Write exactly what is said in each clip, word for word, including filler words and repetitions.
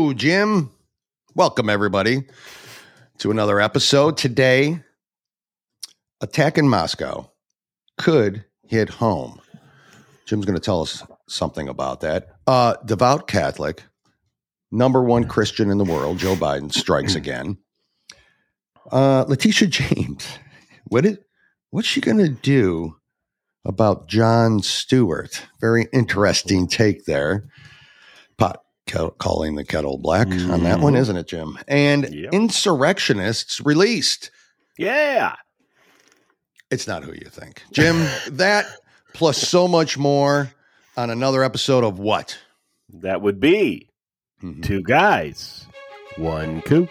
Hello, Jim. Welcome, everybody, to another episode. Today, attack in Moscow could hit home. Jim's going to tell us something about that. Uh, devout Catholic, number one Christian in the world, Joe Biden strikes again. Uh, Letitia James, what is, what's she going to do about Jon Stewart? Very interesting take there. Pot calling the kettle black mm. on that one, isn't it, Jim? And yep. Insurrectionists released. Yeah. It's not who you think. Jim, that plus so much more on another episode of what? That would be mm-hmm. Two Guys, One Coup.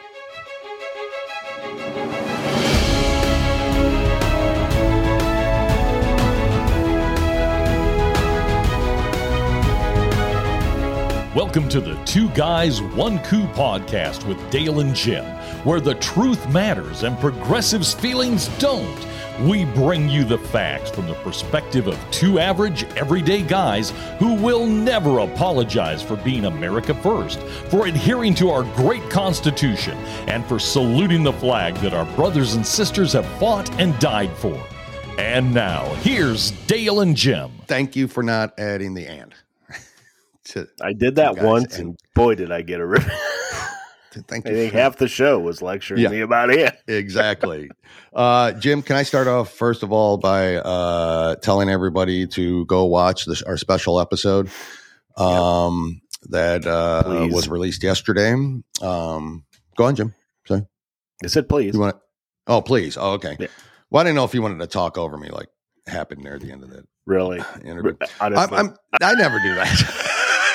Welcome to the Two Guys, One Coup podcast with Dale and Jim, where the truth matters and progressives' feelings don't. We bring you the facts from the perspective of two average, everyday guys who will never apologize for being America first, for adhering to our great Constitution, and for saluting the flag that our brothers and sisters have fought and died for. And now, here's Dale and Jim. Thank you for not adding the and. I did that once, and, and boy, did I get a rip. Thank I you think for, half the show was lecturing yeah, me about it. Exactly. Uh, Jim, can I start off, first of all, by uh, telling everybody to go watch this, our special episode um, yep. that uh, was released yesterday? Um, go on, Jim. Sorry. I said please. You want? Oh, please. Oh, okay. Yeah. Well, I didn't know if you wanted to talk over me like happened near the end of that. Really? Interview. I'm, I'm, I never do that.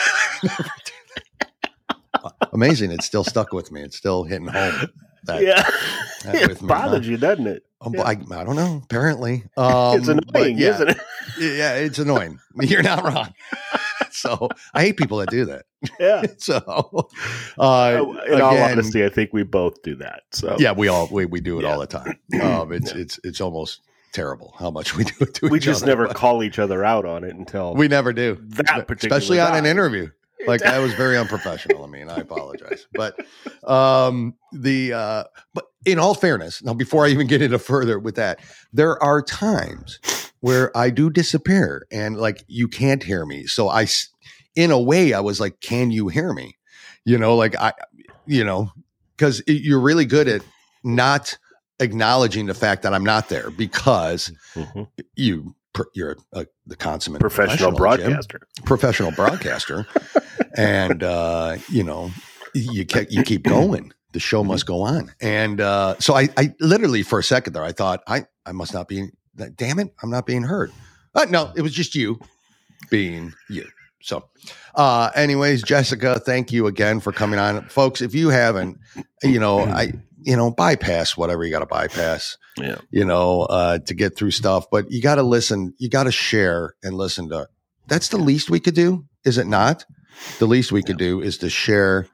Amazing. It's still stuck with me. It's still hitting home. That, yeah. That it with me, bothers huh? you, doesn't it? Um, yeah. I, I don't know. Apparently. Um, it's annoying, yeah, isn't it? Yeah, it's annoying. You're not wrong. So I hate people that do that. Yeah. So uh, in again, all honesty, I think we both do that. So yeah, we all we, we do it yeah. all the time. Um, it's yeah. it's it's almost terrible how much we do it to we each just other, never but call each other out on it until we never do that particular especially on time. an interview. Like that was very unprofessional of me, and I apologize. But um, the uh, but in all fairness, now before I even get into further with that, there are times where I do disappear, and like you can't hear me. So I, in a way, I was like, "Can you hear me?" You know, like I, you know, because you're really good at not acknowledging the fact that I'm not there because mm-hmm. you. You're a, the consummate professional, professional broadcaster, Jim, professional broadcaster, and uh, you know you ke- you keep going. The show must go on, and uh, so I, I literally for a second there I thought I, I must not be. Damn it, I'm not being heard. Uh, no, it was just you being you. So, uh, anyways, Jessica, thank you again for coming on, folks. If you haven't, you know, I. You know, bypass whatever you got to bypass, yeah. you know, uh, to get through stuff. But you got to listen. You got to share and listen to. That's the least we could do, is it not? The least we could yeah. do is to share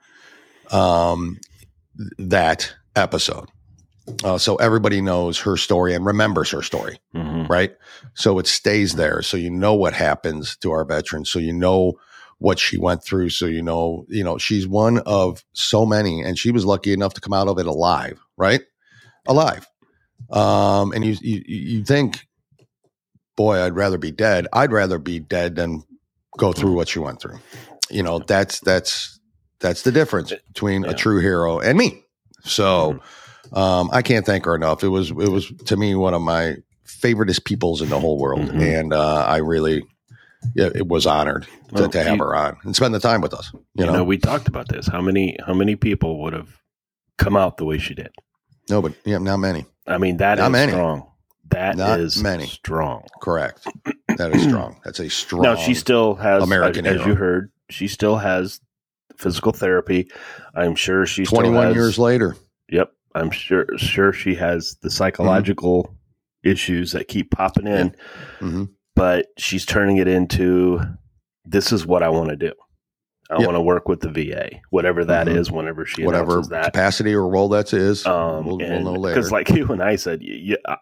um, that episode. Uh, so everybody knows her story and remembers her story, mm-hmm. right? So it stays there. So you know what happens to our veterans. So you know what she went through. So, you know, you know, she's one of so many, and she was lucky enough to come out of it alive, right? Alive. Um, and you, you, you think, boy, I'd rather be dead. I'd rather be dead than go through what she went through. You know, that's, that's, that's the difference between yeah. a true hero and me. So, um, I can't thank her enough. It was, it was to me, one of my favoriteest peoples in the whole world. Mm-hmm. And, uh, I really, Yeah, it was honored to, well, to have you, her on and spend the time with us. You, you know? know, we talked about this. How many, how many people would have come out the way she did? No, but yeah, not many. I mean, that not is many. strong. That not is many. strong. Correct. That is strong. That's a strong. Now she still has, American as, hero. as you heard, she still has physical therapy. I'm sure she still twenty-one has, years later. Yep, I'm sure. Sure, she has the psychological mm-hmm. issues that keep popping in. Yeah. Mm-hmm. But she's turning it into, this is what I want to do. I yep. want to work with the V A, whatever that mm-hmm. is, whenever she whatever announces that. Capacity or role that is, um, we'll, and, we'll know later. Because like you and I said, you, you, uh,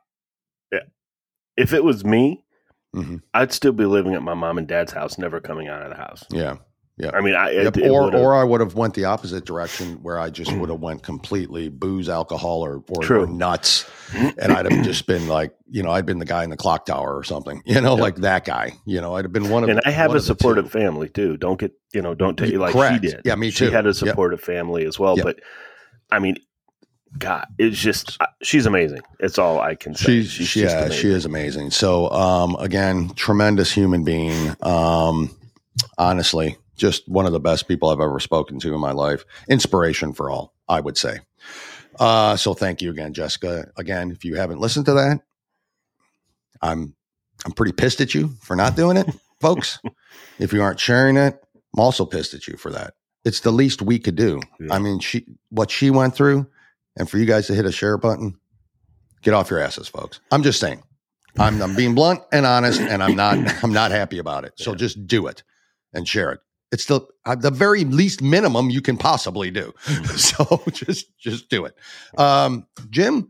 if it was me, mm-hmm. I'd still be living at my mom and dad's house, never coming out of the house. Yeah. Yeah. I mean, I yep. it, it or or I would have went the opposite direction where I just would have went completely booze, alcohol, or or, or nuts, and I'd have just been like, you know, I'd been the guy in the clock tower or something, you know, yep. like that guy. You know, I'd have been one of. And I have a supportive family too. Don't get you know, don't take you like Correct. she did. Yeah, me too. She had a supportive yep. family as well. Yep. But I mean, God, it's just she's amazing. It's all I can say. She's, she's yeah, she is amazing. So um, again, tremendous human being. Um, honestly. Just one of the best people I've ever spoken to in my life. Inspiration for all, I would say. Uh, so thank you again, Jessica. Again, if you haven't listened to that, I'm I'm pretty pissed at you for not doing it, folks. If you aren't sharing it, I'm also pissed at you for that. It's the least we could do. Yeah. I mean, she what she went through, and for you guys to hit a share button, get off your asses, folks. I'm just saying. I'm I'm being blunt and honest, and I'm not I'm not happy about it. So yeah. just do it and share it. It's the uh, the very least minimum you can possibly do. So just just do it. Um, Jim,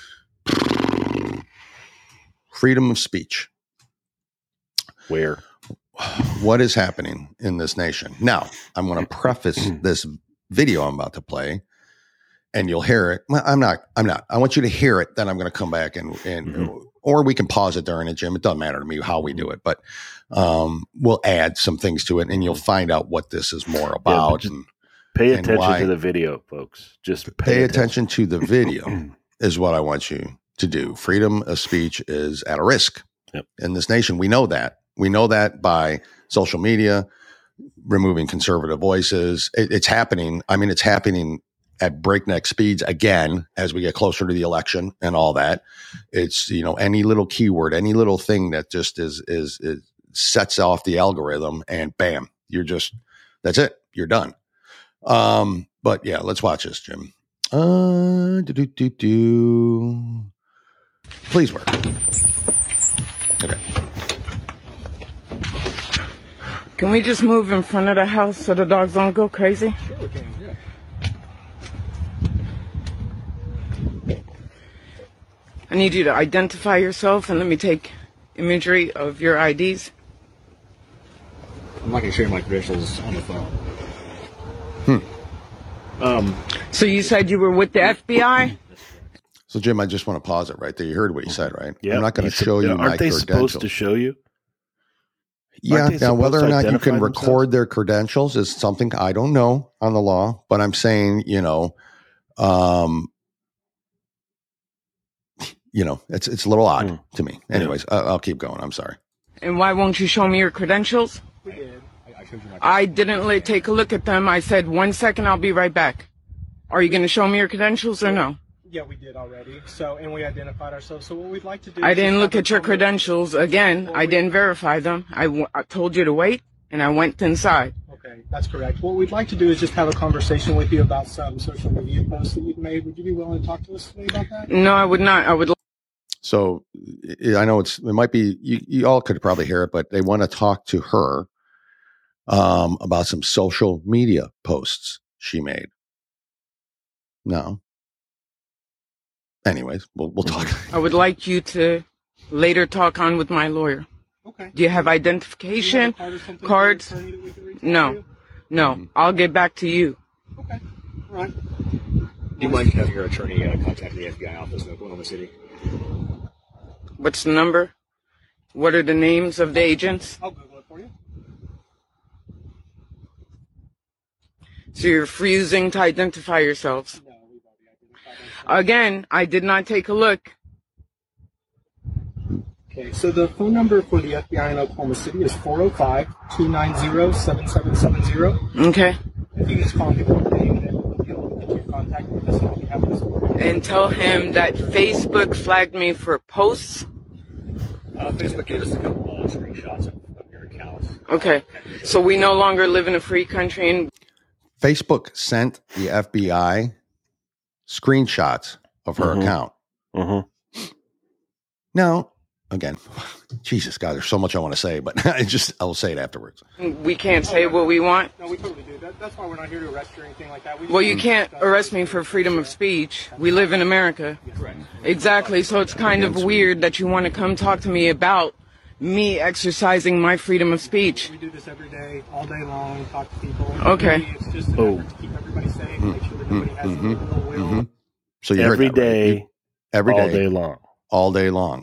freedom of speech. Where? What is happening in this nation? Now, I'm going to preface this video I'm about to play, and you'll hear it. Well, I'm not. I'm not. I want you to hear it. Then I'm going to come back and and. Mm-hmm. Or we can pause it during it, Jim. It doesn't matter to me how we do it, but um, we'll add some things to it, and you'll find out what this is more about. Yeah, and pay and attention why. to the video, folks. Just pay, pay attention. attention to the video is what I want you to do. Freedom of speech is at a risk yep. in this nation. We know that. We know that by social media, removing conservative voices. It, it's happening. I mean, it's happening at breakneck speeds again as we get closer to the election and all that. It's, you know, any little keyword, any little thing that just is, is, is sets off the algorithm and bam, you're just, that's it. You're done. Um, but yeah, let's watch this, Jim. Uh, do, do, do, do. Please work. Okay. Can we just move in front of the house so the dogs don't go crazy? Sure we can, yeah. I need you to identify yourself and let me take imagery of your I Ds. I'm not going to share my credentials on the phone. Hmm. Um, so you said you were with the F B I? So, Jim, I just want to pause it right there. You heard what he said, right? Yeah. I'm not going to show you Aren't my they credentials. supposed to show you? Yeah. Now, whether or not you can themselves? record their credentials is something I don't know on the law, but I'm saying, you know, um, you know, it's it's a little odd mm. to me. Anyways, yeah. uh, I'll keep going. I'm sorry. And why won't you show me your credentials? We did. I, I showed you my I didn't let, take a look at them. I said, one second, I'll be right back. Are you going to show me your credentials or no? Yeah, we did already. So, and we identified ourselves. So what we'd like to do I is didn't look at your credentials. Again, well, I we, didn't verify them. I, w- I told you to wait, and I went inside. Okay, that's correct. What we'd like to do is just have a conversation with you about some social media posts that you've made. Would you be willing to talk to us today about that? No, I would not. I would. So I know it's, it might be, you, you all could probably hear it, but they want to talk to her um, about some social media posts she made. No. Anyways, we'll, we'll talk. I would like you to later talk on with my lawyer. Okay. Do you have identification Do you have a card cards? No, to? no. Mm-hmm. I'll get back to you. Okay. All right. Do you mind having your attorney uh, contact the F B I office in Oklahoma City? What's the number? What are the names of the agents? I'll Google it for you. So you're refusing to identify yourselves? No, we've already identified ourselves. Again, I did not take a look. Okay, so the phone number for the F B I in Oklahoma City is four oh five, two nine zero, seven seven seven zero. Okay. If you just call me one name, then he'll get you in contact with us and we have this. And tell him that Facebook flagged me for posts. Uh, Facebook gave us a couple of screenshots of, of your accounts. Okay, so we no longer live in a free country. And Facebook sent the F B I screenshots of her mm-hmm. account. Mm-hmm. Now, again, Jesus, God, there's so much I want to say, but I just I'll say it afterwards. We can't say what we want. No, we totally do. That, that's why we're not here to arrest you or anything like that. We well, you can't arrest me for freedom of speech. We live in America. Correct. Exactly. So it's kind of weird that you want to come talk to me about me exercising my freedom of speech. We do this every day, all day long, talk to people. Okay. Really, it's just an Oh. effort to keep everybody safe, make sure that nobody has Mhm, any ill will. mhm. So you Every heard that, right? day, You- every all day, day long. all day long.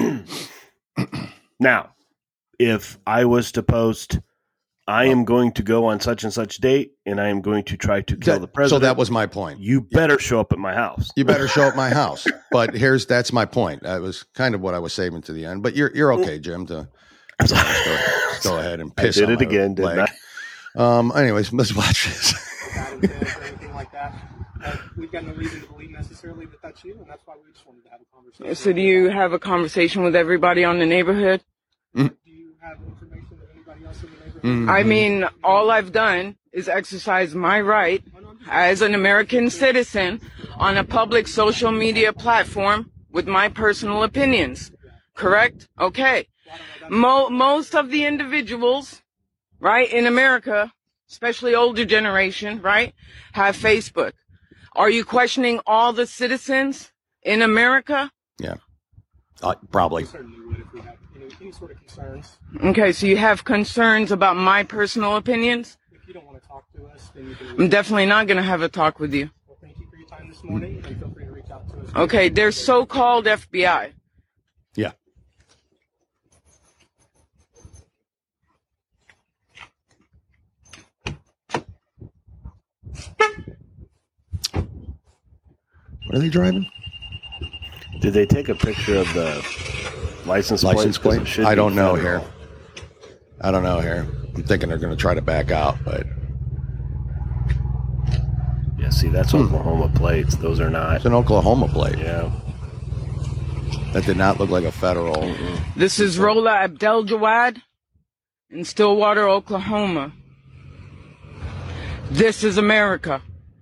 Now, if I was to post, I am going to go on such and such date, and I am going to try to kill That- the so president. that was my point. You better show up at my house. You better show up my house. But here's that's my point. That was kind of what I was saving to the end. But you're you're okay, Jim. To just go, go ahead and I piss. did on it my again, didn't leg. I? Um. Anyways, let's watch this. Bad intent or anything like that. Uh, we've got no reason to believe necessarily that that's you, and that's why we just wanted to have a conversation. So do you have a conversation with everybody on the neighborhood? Do you have information of anybody else in the neighborhood? Mm. I mean, all I've done is exercise my right as an American citizen on a public social media platform with my personal opinions. Correct? Okay. Mo- most of the individuals, right, in America, especially older generation, right, have Facebook. Are you questioning all the citizens in America? Yeah. Uh, probably. We certainly would if we had any, any sort of concerns. Okay, so you have concerns about my personal opinions? If you don't want to talk to us, then you can. I'm definitely not going to have a talk with you. Well, thank you for your time this morning, and feel free to reach out to us. Okay, there's so-called F B I. Yeah. What are they driving? Did they take a picture of the license plate? License 'Cause plate? it should I be don't know federal. here. I don't know here. I'm thinking they're going to try to back out, but Yeah, see, that's Hmm. Oklahoma plates. Those are not. it's an Oklahoma plate. Yeah. That did not look like a federal. This is Rola Abdel Jawad in Stillwater, Oklahoma. This is America.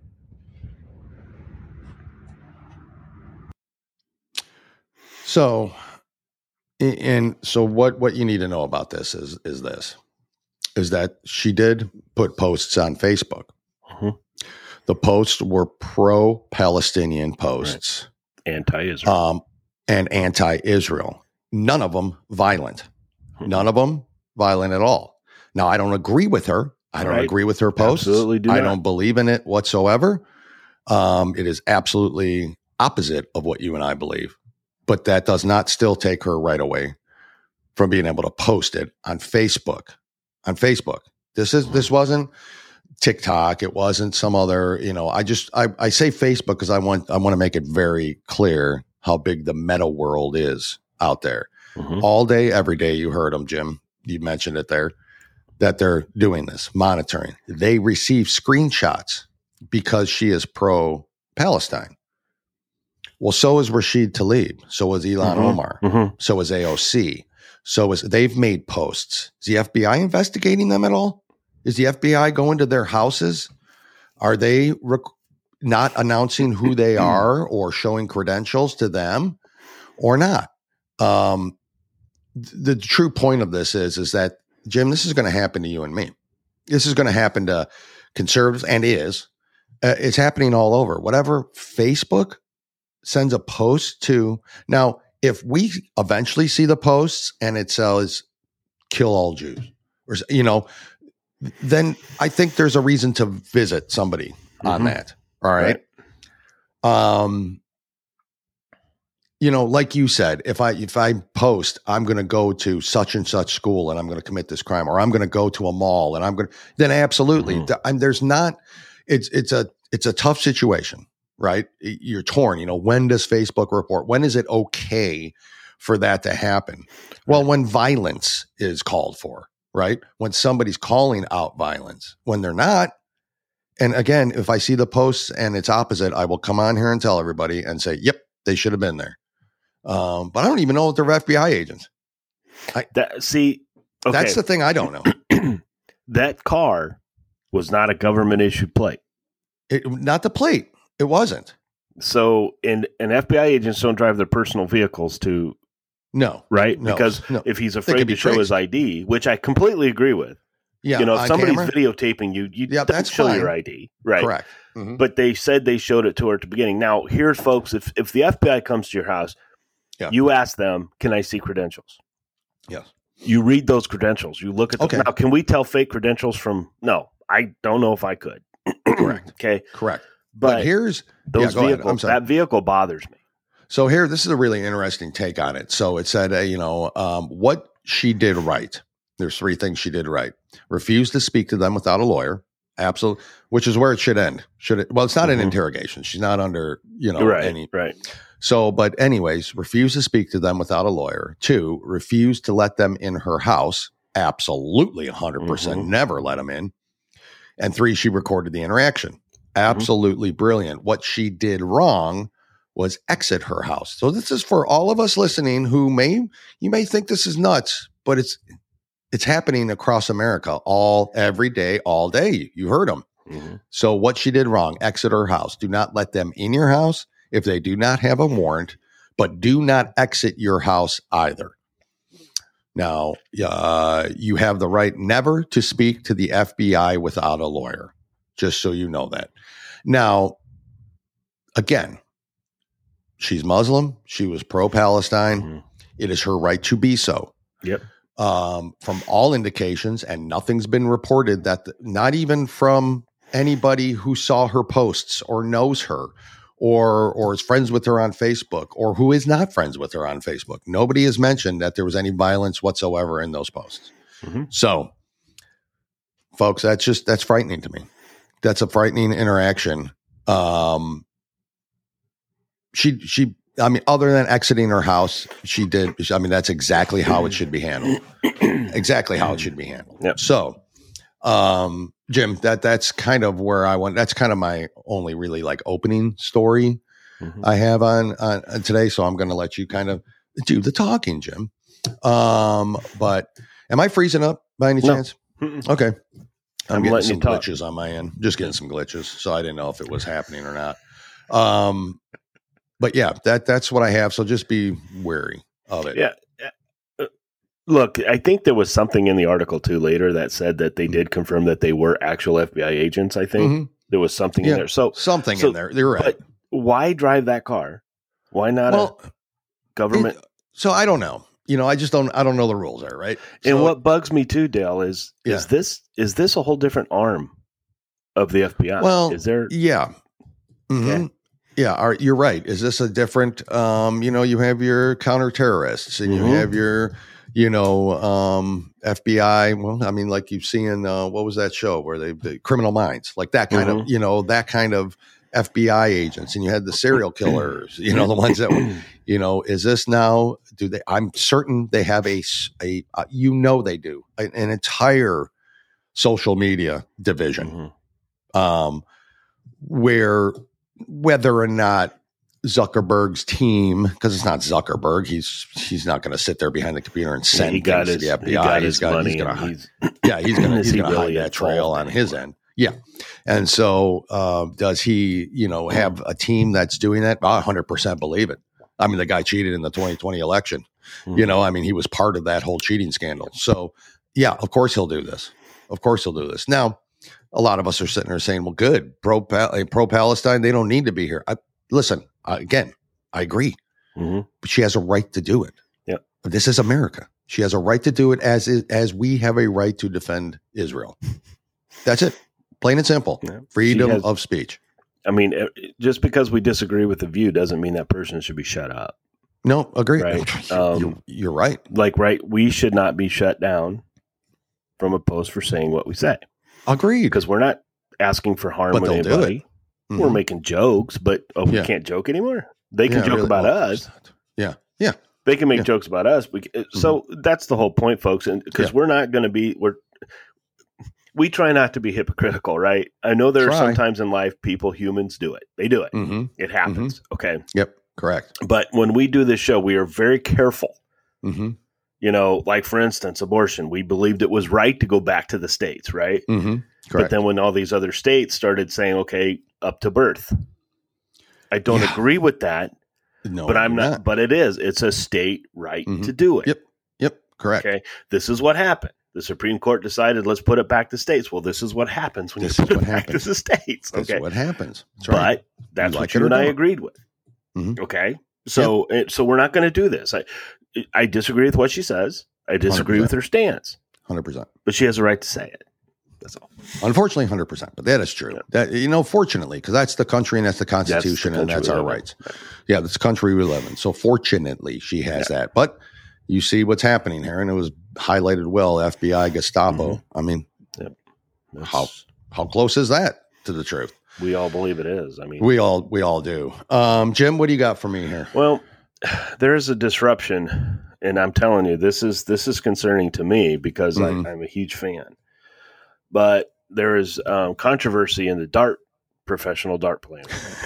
So, and so what, what you need to know about this is, is this, is that she did put posts on Facebook. Mhm. The posts were pro-Palestinian posts, Anti-Israel. um, and anti-Israel. None of them violent. None of them violent at all. Now, I don't agree with her. I don't Right. agree with her posts. Absolutely do I not. don't believe in it whatsoever. Um, it is absolutely opposite of what you and I believe. But that does not still take her right away from being able to post it on Facebook. On Facebook. This is this wasn't TikTok. It wasn't some other, you know, I just I, I say Facebook because I want I want to make it very clear how big the meta world is out there. Mhm. All day, every day, you heard them, Jim. You mentioned it there, that they're doing this, monitoring. They receive screenshots because she is pro-Palestine. Well, so is Rashid Tlaib. So is Ilhan Mhm. Omar. Mhm. So is A O C. So is they've made posts. Is the F B I investigating them at all? Is the F B I going to their houses? Are they rec- not announcing who they are or showing credentials to them or not? Um, th- the true point of this is, is that, Jim, this is going to happen to you and me. This is going to happen to conservatives and is. Uh, it's happening all over. Whatever Facebook sends a post to. Now, if we eventually see the posts and it says kill all Jews, or, you know, then I think there's a reason to visit somebody on Mhm. that. All right. Um, you know, like you said, if I, if I post, I'm going to go to such and such school and I'm going to commit this crime, or I'm going to go to a mall and I'm going to, then absolutely. Mhm. Th- I'm, there's not, it's, it's a, it's a tough situation, right? You're torn, you know, when does Facebook report? When is it okay for that to happen? Well, when violence is called for, right? When somebody's calling out violence, when they're not. And again, if I see the posts and it's opposite, I will come on here and tell everybody and say, yep, they should have been there. Um, but I don't even know if they're F B I agents. That, see, okay. That's the thing I don't know. That car was not a government issued plate. It, not the plate. It wasn't. So, and, and F B I agents don't drive their personal vehicles to, No. right? No, because no. if he's could afraid be to show traced. his I D, which I completely agree with. Yeah. you know, if on somebody's camera? videotaping you, you Yeah, don't that's show fine. your I D. Right. Correct. Mhm. But they said they showed it to her at the beginning. Now, here's folks, if, if the F B I comes to your house, Yeah. you ask them, can I see credentials? Yes. You read those credentials. You look at them. Okay. Now, can we tell fake credentials from? No, I don't know if I could. Correct. Okay. Correct. But, But here's those yeah, go ahead. vehicles, I'm sorry. that vehicle bothers me. So here, this is a really interesting take on it. So it said, uh, you know, um, what she did right. There's three things she did right. Refused to speak to them without a lawyer. Absolutely. Which is where it should end. Should it? Well, it's not Mhm. an interrogation. She's not under, you know, Right. any. Right. So, but anyways, refused to speak to them without a lawyer. Two, refused to let them in her house. Absolutely, one hundred percent Mhm. never let them in. And three, she recorded the interaction. Absolutely brilliant. What she did wrong was exit her house. So this is for all of us listening who may, you may think this is nuts, but it's, it's happening across America all, every day, all day. You heard them. Mhm. So what she did wrong, exit her house. Do not let them in your house if they do not have a warrant, but do not exit your house either. Now, uh, you have the right never to speak to the F B I without a lawyer, just so you know that. Now, again, she's Muslim. She was pro-Palestine. Mhm. It is her right to be so. Yep. Um, from all indications, and nothing's been reported that, the, not even from anybody who saw her posts or knows her or or is friends with her on Facebook or who is not friends with her on Facebook. Nobody has mentioned that there was any violence whatsoever in those posts. Mhm. So, folks, that's just, that's frightening to me. That's a frightening interaction. Um, she, she, I mean, other than exiting her house, she did. I mean, that's exactly how it should be handled. Exactly how it should be handled. Yep. So, um, Jim, that that's kind of where I went. That's kind of my only really like opening story Mhm. I have on, on, on today. So I'm going to let you kind of do the talking, Jim. Um, but am I freezing up by any No. chance? Mm-mm. Okay. I'm, I'm getting letting some you talk. glitches on my end. Just getting some glitches. So I didn't know if it was happening or not. Um, but yeah, that that's what I have. So just be wary of it. Yeah. Uh, Look, I think there was something in the article too later that said that they did confirm that they were actual F B I agents. I think Mhm. there was something Yeah. in there. So Something So- in there. You're right. but why drive that car? Why not Well, a government? it- so I don't know. You know, I just don't. I don't know the rules there, right? and So- what bugs me too, Dale, is Yeah. is this is this a whole different arm of the F B I? Well, is there? Yeah. Mhm. Okay. Yeah. Are, you're right. Is this a different, um, you know, you have your counter terrorists and Mhm. you have your, you know, um, F B I. Well, I mean, like you've seen, uh, what was that show where they, the Criminal Minds, like that kind Mhm. of, you know, that kind of F B I agents. And you had the serial killers, you know, the ones that were, you know, is this now, do they, I'm certain they have a, s- a uh, you know, they do an, an entire social media division. Mhm. Um, where whether or not Zuckerberg's team, because it's not Zuckerberg, he's he's not going to sit there behind the computer and Yeah, send he got things his, to the F B I. he got He's his got- money. he's gonna and hide- he's, yeah, he's going to Is he's he going to really hide that trail involved on his anymore? end. Yeah, and so uh, does he? You know, have a team that's doing that? I one hundred percent believe it. I mean, the guy cheated in the twenty twenty election. Mhm. You know, I mean, he was part of that whole cheating scandal. So, yeah, of course he'll do this. Of course he'll do this. Now, a lot of us are sitting there saying, "Well, good, pro pro Palestine, they don't need to be here." I, listen, uh, again, I agree, Mhm. but she has a right to do it. Yep. This is America. She has a right to do it, as is, as we have a right to defend Israel. That's it, plain and simple. Yeah. Freedom She has- of speech. I mean, eh, just because we disagree with the view doesn't mean that person should be shut up. No, agree. Right. you're, Um, you're right. Like, right, we should not be shut down from a post for saying what we say Agreed. because we're not asking for harm But with they'll do anybody. We're Mhm. making jokes, but oh, we Yeah. can't joke anymore. They can Yeah, joke really. about Oh, us. Yeah, yeah. They can make Yeah. Mm-hmm. jokes about us. We, can- so that's the whole point, folks. And because Yeah. we're not going to be, we're we try not to be hypocritical, right? I know there Try. are sometimes in life people, humans do it. They do it. Mm-hmm. It happens. Okay. Yep. Correct. But when we do this show, we are very careful. Mm-hmm. You know, like for instance, abortion. We believed it was right to go back to the states, right? Mm-hmm. But Correct. then when all these other states started saying, okay, up to birth, I don't Yeah. agree with that. no, but I'm you're not, But it is. It's a state right Mhm. to do it. Yep. Yep. Correct. Okay. This is what happened. The Supreme Court decided, let's put it back to states. Well, this is what happens when This you is put it what back happens. to the states. That's Okay. what happens. That's right. But that's You what like you it or and I don't. agreed with. Mhm. Okay. So, it- so we're not going to do this. I, I disagree with what she says. I disagree one hundred percent. with her stance, one hundred percent. but she has a right to say it. That's all. Unfortunately, one hundred percent. But that is true. Yeah. That you know, fortunately, because that's the country and that's the Constitution That's the and that's country our we live in. rights. Yeah, that's the country we live in. So fortunately, she has that. But you see what's happening here, and it was highlighted well. F B I, Gestapo. Mm-hmm. I mean, That's- how how close is that to the truth? we all believe it is. I mean, We all we all do. Um, Jim, what do you got for me here? well, there is a disruption, and I'm telling you, this is this is concerning to me because Mhm. I, I'm a huge fan. But there is um, controversy in the dart professional dart playing.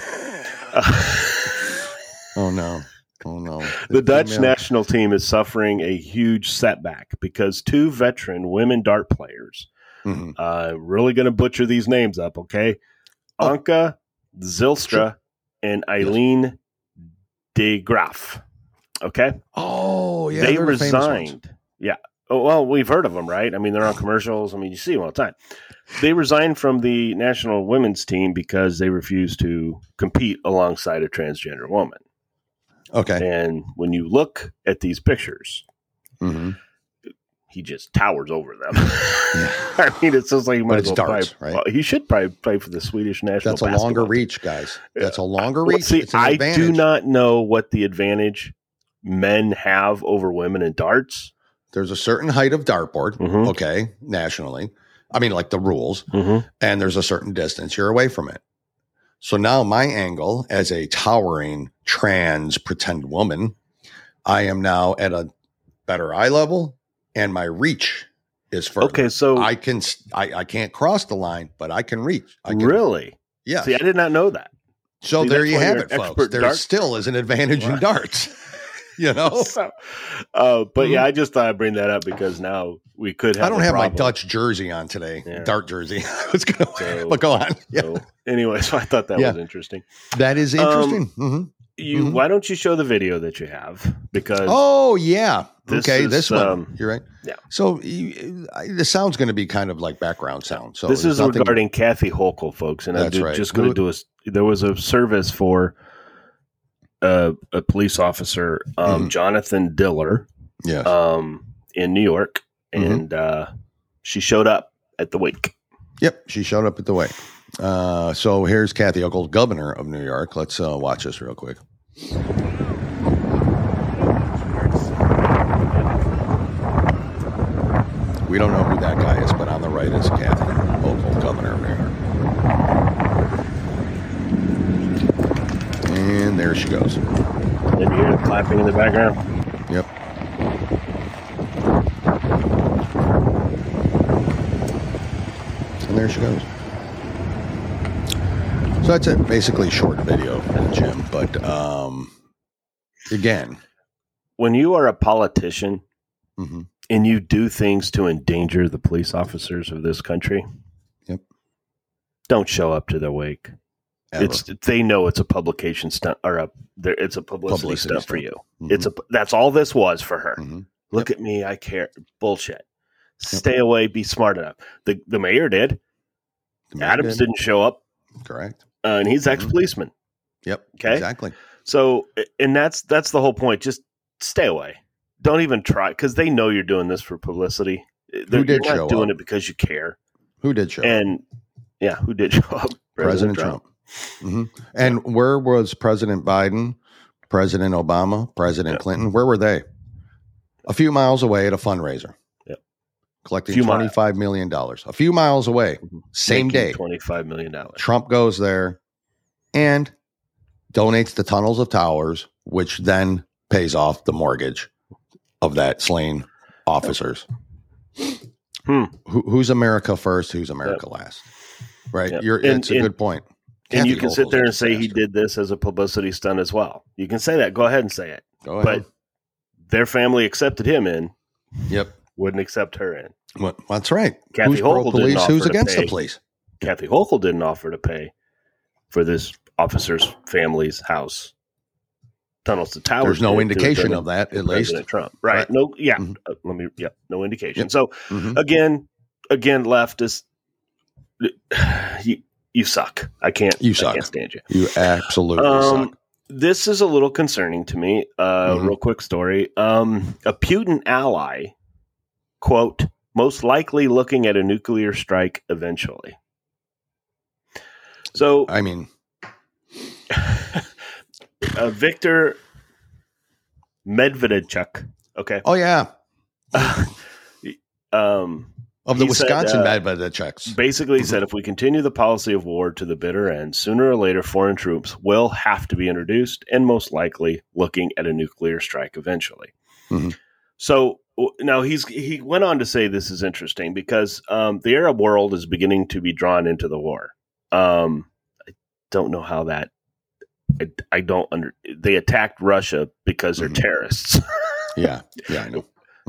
Oh no! Oh no! The Dutch female- national team is suffering a huge setback because two veteran women dart players, Mhm. uh, really going to butcher these names up, okay? Oh. Anka Zylstra and Eileen de Graaf, okay? Oh yeah, they they're the famous ones. resigned. Yeah. Oh, well, we've heard of them, right? I mean, they're on commercials. I mean, you see them all the time. They resigned from the national women's team because they refused to compete alongside a transgender woman. Okay. And when you look at these pictures, hmm he just towers over them. I mean, it sounds like he might But it's as well darts, play- right? well, he should probably play for the Swedish national That's a basketball longer team. reach, guys. That's a longer Well, reach. see, It's an I advantage. do not know what the advantage men have over women in darts. There's a certain height of dartboard, Mhm. okay, nationally. I mean, like the rules, Mm-hmm. and there's a certain distance you're away from it. So now my angle as a towering trans pretend woman, I am now at a better eye level, and my reach is further. Okay, so I can, s- I, I can't cross the line, but I can reach. I can, really, yeah. see, I did not know that. So see, there that's you why have you're it, an folks. expert There dart- still is an advantage in Wow. darts. You know, So, uh, but Mhm. yeah, I just thought I'd bring that up because now we could have. I don't a have my problem. Dutch jersey on today, Yeah. dart jersey. I was gonna, So- but go on. Yeah, So, anyway, so I thought that Yeah. was interesting. that is Um, interesting. hmm You, Mhm. why don't you show the video that you have? Because Oh yeah. this okay, is, this one. um, You're right. yeah. So you, I, the sound's going to be kind of like background sound. So this there's is nothing- regarding Kathy Hochul, folks, and I'm That's ju- right. just going to Who- do a. s- There was a service for a, a police officer, um, Mhm. Jonathan Diller, Yes. um, in New York, Mhm. and uh, she showed up at the wake. Yep. She showed up at the wake. Uh, so here's Kathy Hochul, governor of New York. Let's uh, watch this real quick. We don't know who that guy is, but on the right is Kathy Hochul, governor of New York. And there she goes. Did you hear the clapping in the background? Yep. And there she goes. So that's it. Basically, short video, Jim. But um, again, When you are a politician mhm. and you do things to endanger the police officers of this country, Yep. don't show up to their wake. Ever. It's they know it's a publication stunt or a there it's a publicity, Publicity stunt for stunt. you. Mhm. It's a that's all this was for her. Mhm. Look at me, I care. Bullshit. Stay away. Be smart enough. The the mayor did. The mayor Adams did. didn't show up, Correct. uh, and he's Mhm. ex policeman. Yep. Okay. Exactly. So, and that's that's the whole point. Just stay away. Don't even try because they know you're doing this for publicity. They're, did you're show not doing up? it because you care. Who did show up? And yeah, who did show up? President Trump. hmm And where was President Biden, President Obama, President Yeah. Clinton? Where were they? A few miles away at a fundraiser. Yep. Collecting Few miles. twenty-five million dollars. A few miles away. Same day. twenty-five million dollars. Trump goes there and donates the tunnels of towers, which then pays off the mortgage of that slain officers. Hmm. Who, who's America first? Who's America last? Right. Yep. You're, And- it's a and- good point. And you Kathy can sit Hochul's there a and say he disaster. did this as a publicity stunt as well. You can say that. Go ahead and say it. Go ahead. But their family accepted him in, Yep. wouldn't accept her in. Well, that's right. Kathy Who's Hochul pro didn't police? offer Who's to against pay. the police? Kathy Hochul didn't offer to pay for this officer's family's house. Tunnels to towers. There's no did to indication President- of that, at least. President Trump. Right. Right. No. Yeah. Mhm. Uh, let me. Yeah. No indication. Yep. So Mhm. again, again, leftists, you you suck. I can't. You I suck. can't stand you. You absolutely Um, suck. this is a little concerning to me. Uh, Mhm. Real quick story. Um, a Putin ally quote, most likely looking at a nuclear strike eventually. So, I mean, uh, Victor Medvedchuk, okay. oh yeah, um, of the he said, Wisconsin uh, Medvedchuk. basically he said, if we continue the policy of war to the bitter end, sooner or later foreign troops will have to be introduced and most likely looking at a nuclear strike eventually. Mm-hmm. So now he's he went on to say this is interesting because um, the Arab world is beginning to be drawn into the war. Um, I don't know how that. I, I don't under. They attacked Russia because they're Mm-hmm. terrorists. Yeah, yeah, I know.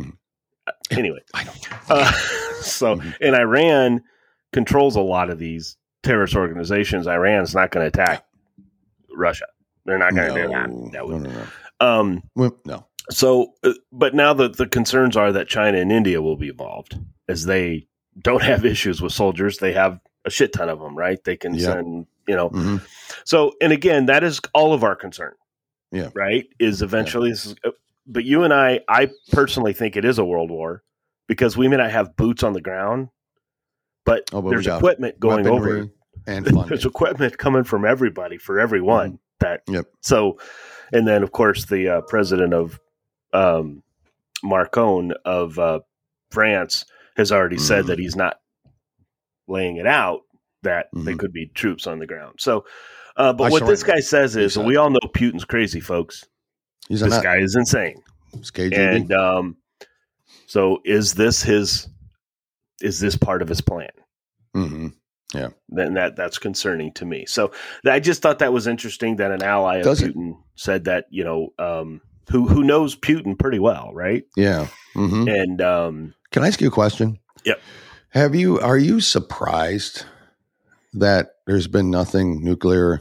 Anyway, I know. uh, so Mhm. and Iran controls a lot of these terrorist organizations. Iran's not going to attack Russia. They're not going to No, do that. that no, would, no, no. um, Well, no. So, uh, but now the, the concerns are that China and India will be involved as they don't have issues with soldiers. They have a shit ton of them, right? They can Yep. send, you know. Mhm. So, and again, that is all of our concern. Yeah. Right. Is eventually, this is, uh, but you and I, I personally think it is a world war because we may not have boots on the ground, but, Oh, but we there's got equipment going Weaponry over. and funding. There's equipment coming from everybody for everyone. That Yep. so, and then of course the uh, president of um, Macron of uh, France has already said Mhm. that he's not laying it out that there Mhm. could be troops on the ground. So, uh, but I what saw this it. guy says He is, said. we all know Putin's crazy, folks. He's a This nut. guy is insane. It's K G B. And um, so, is this his? Is this part of his plan? Mm-hmm. Then that that's concerning to me. So I just thought that was interesting that an ally of Does it? Putin said that, you know, um, who who knows Putin pretty well, right? Yeah. Mm-hmm. And um, Can I ask you a question? Yep. Have you? Are you surprised that there's been nothing nuclear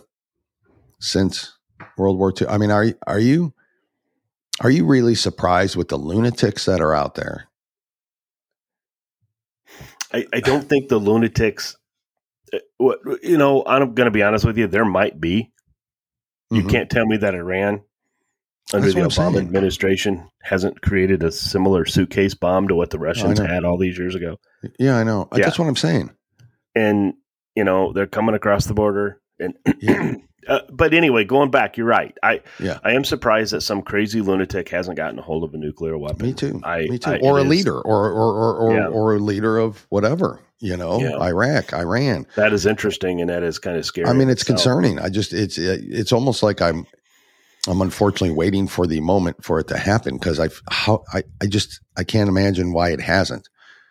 since World War Two? I mean, are are you are you really surprised with the lunatics that are out there? I, I don't think the lunatics. uh, What you know, I'm going to be honest with you. There might be. You Mhm. can't tell me that Iran, under That's the what I'm Obama saying. administration, hasn't created a similar suitcase bomb to what the Russians know. had all these years ago. Yeah, I know. Yeah. That's what I'm saying. And you know, they're coming across the border. And Yeah. uh, but anyway, going back, you're right. I Yeah. I am surprised that some crazy lunatic hasn't gotten a hold of a nuclear weapon. Me too. I, Me too. I- or it a is- leader, or or or or, Yeah. or a leader of whatever. You know, Yeah. Iraq, Iran. That is interesting, and that is kind of scary. I mean, it's So, concerning. I just it's it's almost like I'm I'm unfortunately waiting for the moment for it to happen because I how I I just I can't imagine why it hasn't.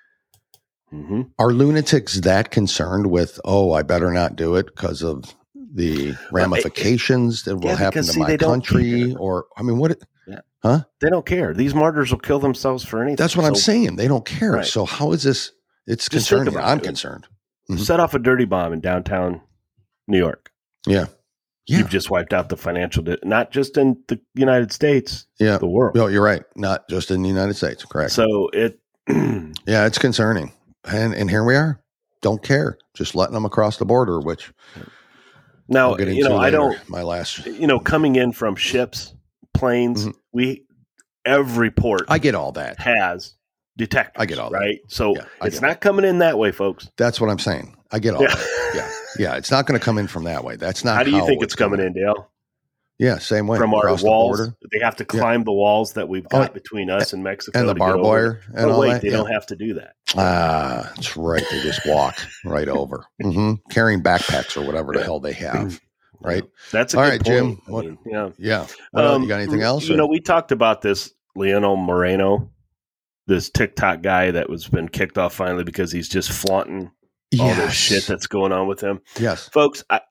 mhm. Are lunatics that concerned with, oh, I better not do it because of the ramifications that will yeah, happen because, to see, my they don't country? care. Or, I mean, what? They don't care. These martyrs will kill themselves for anything. That's what I'm So saying. They don't care. Right. So how is this? It's Just think concerning. about I'm it. concerned. Mhm. Set off a dirty bomb in downtown New York. Yeah. Yeah. You've just wiped out the financial, di- not just in the United States, Yeah. the world. No, you're right. Not just in the United States. Correct. So it, Yeah, it's concerning. And and here we are. Don't care. Just letting them across the border, which now I'll get into you know I later. don't. My last. You know, coming in from ships, planes, Mhm. we every port I get all that. has detectors. I get all that. right. So Yeah, I it's get not coming in that way, folks. That's what I'm saying. I get all Yeah. that. Yeah. Yeah. It's not going to come in from that way. That's not How do you think it's it's coming in, Dale? Yeah. Same way. From our across walls, the border. they have to climb the walls that we've got Oh, between us and Mexico And the to get barbed over. wire and Oh all wait, that. they Yeah. don't have to do that. Ah, that's right. They just walk right over, hmm carrying backpacks or whatever the hell they have. Right. That's a All good right, Jim. point. I What- mean, yeah. Yeah. What else? Um, You got anything else? You or- know, we talked about this Leonel Moreno, this TikTok guy that was been kicked off finally because he's just flaunting all this Yes. shit that's going on with him. Yes. Folks, I,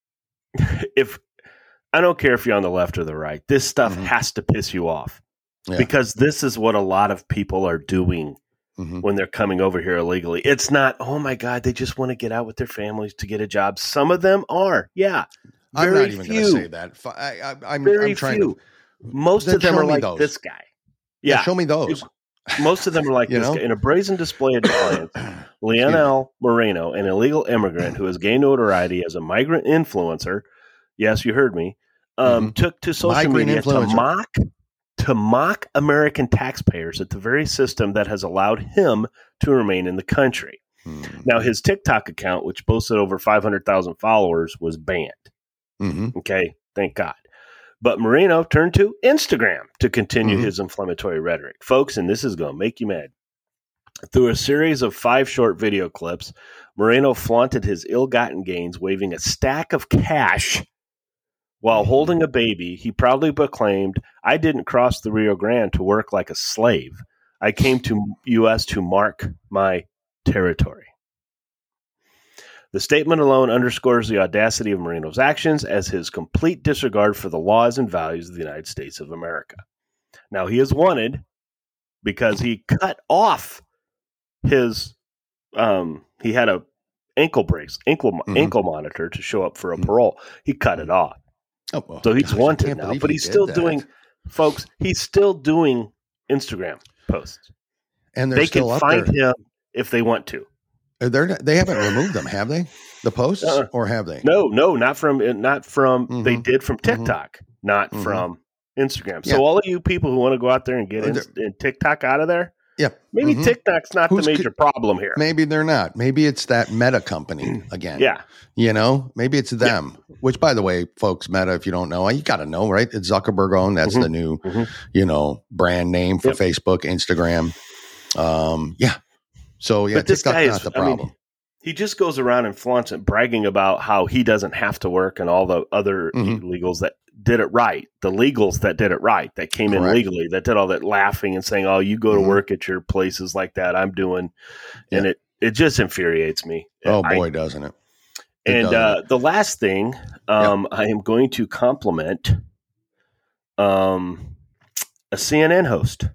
if I don't care if you're on the left or the right, this stuff Mhm. has to piss you off Yeah. because this is what a lot of people are doing Mhm. when they're coming over here illegally. It's not, oh my God, they just want to get out with their families to get a job. Some of them are, yeah. I'm Very not even going few. to say that. F- I, I, am Very I'm trying few. to. Most Then of them show are me like those. this guy. Yeah. Yeah. Show me those. Most of them are like You this know? guy. In a brazen display of defiance, Leonel Moreno, an illegal immigrant who has gained notoriety as a migrant influencer, yes, you heard me, um, Mhm. took to social Migrant media to influencer. mock, to mock American taxpayers at the very system that has allowed him to remain in the country. Mm-hmm. Now, his TikTok account, which boasted over five hundred thousand followers, was banned. Mm-hmm. Okay, thank God. But Moreno turned to Instagram to continue mm-hmm. his inflammatory rhetoric. Folks, and this is going to make you mad. Through a series of five short video clips, Moreno flaunted his ill-gotten gains, waving a stack of cash while mm-hmm. holding a baby. He proudly proclaimed, "I didn't cross the Rio Grande to work like a slave. I came to U S to mark my territory." The statement alone underscores the audacity of Moreno's actions as his complete disregard for the laws and values of the United States of America. Now, he is wanted because he cut off his, um, he had a ankle brace, ankle, mm-hmm. ankle monitor to show up for a parole. He cut it off. Oh, well, so he's gosh, wanted now, but he's still that. doing, folks, he's still doing Instagram posts. And they still can up find there. him if they want to. They're not, they haven't removed them, have they? The posts, uh, or have they? No, no, not from, not from. Mm-hmm. They did from TikTok, mm-hmm. not mm-hmm. from Instagram. So yeah. all of you people who want to go out there and get in, in TikTok out of there, yeah, maybe mm-hmm. TikTok's not Who's, the major problem here. Maybe they're not. Maybe it's that Meta company again. Yeah, you know, maybe it's them. Yeah. Which, by the way, folks, Meta, if you don't know, you got to know, right? It's Zuckerberg owned. That's mm-hmm. the new, mm-hmm. you know, brand name for yep. Facebook, Instagram. Um, yeah. So yeah, but this TikTok's guy not is, the problem. I mean, he just goes around and flaunts it, bragging about how he doesn't have to work and all the other mm-hmm. illegals that did it right. The legals that did it right, that came Correct. in legally, that did all that laughing and saying, "Oh, you go to mm-hmm. work at your places like that. I'm doing," yeah. and it it just infuriates me. Oh I, boy, doesn't it? it and doesn't uh, it? the last thing, um, yeah. I am going to compliment um, a C N N host.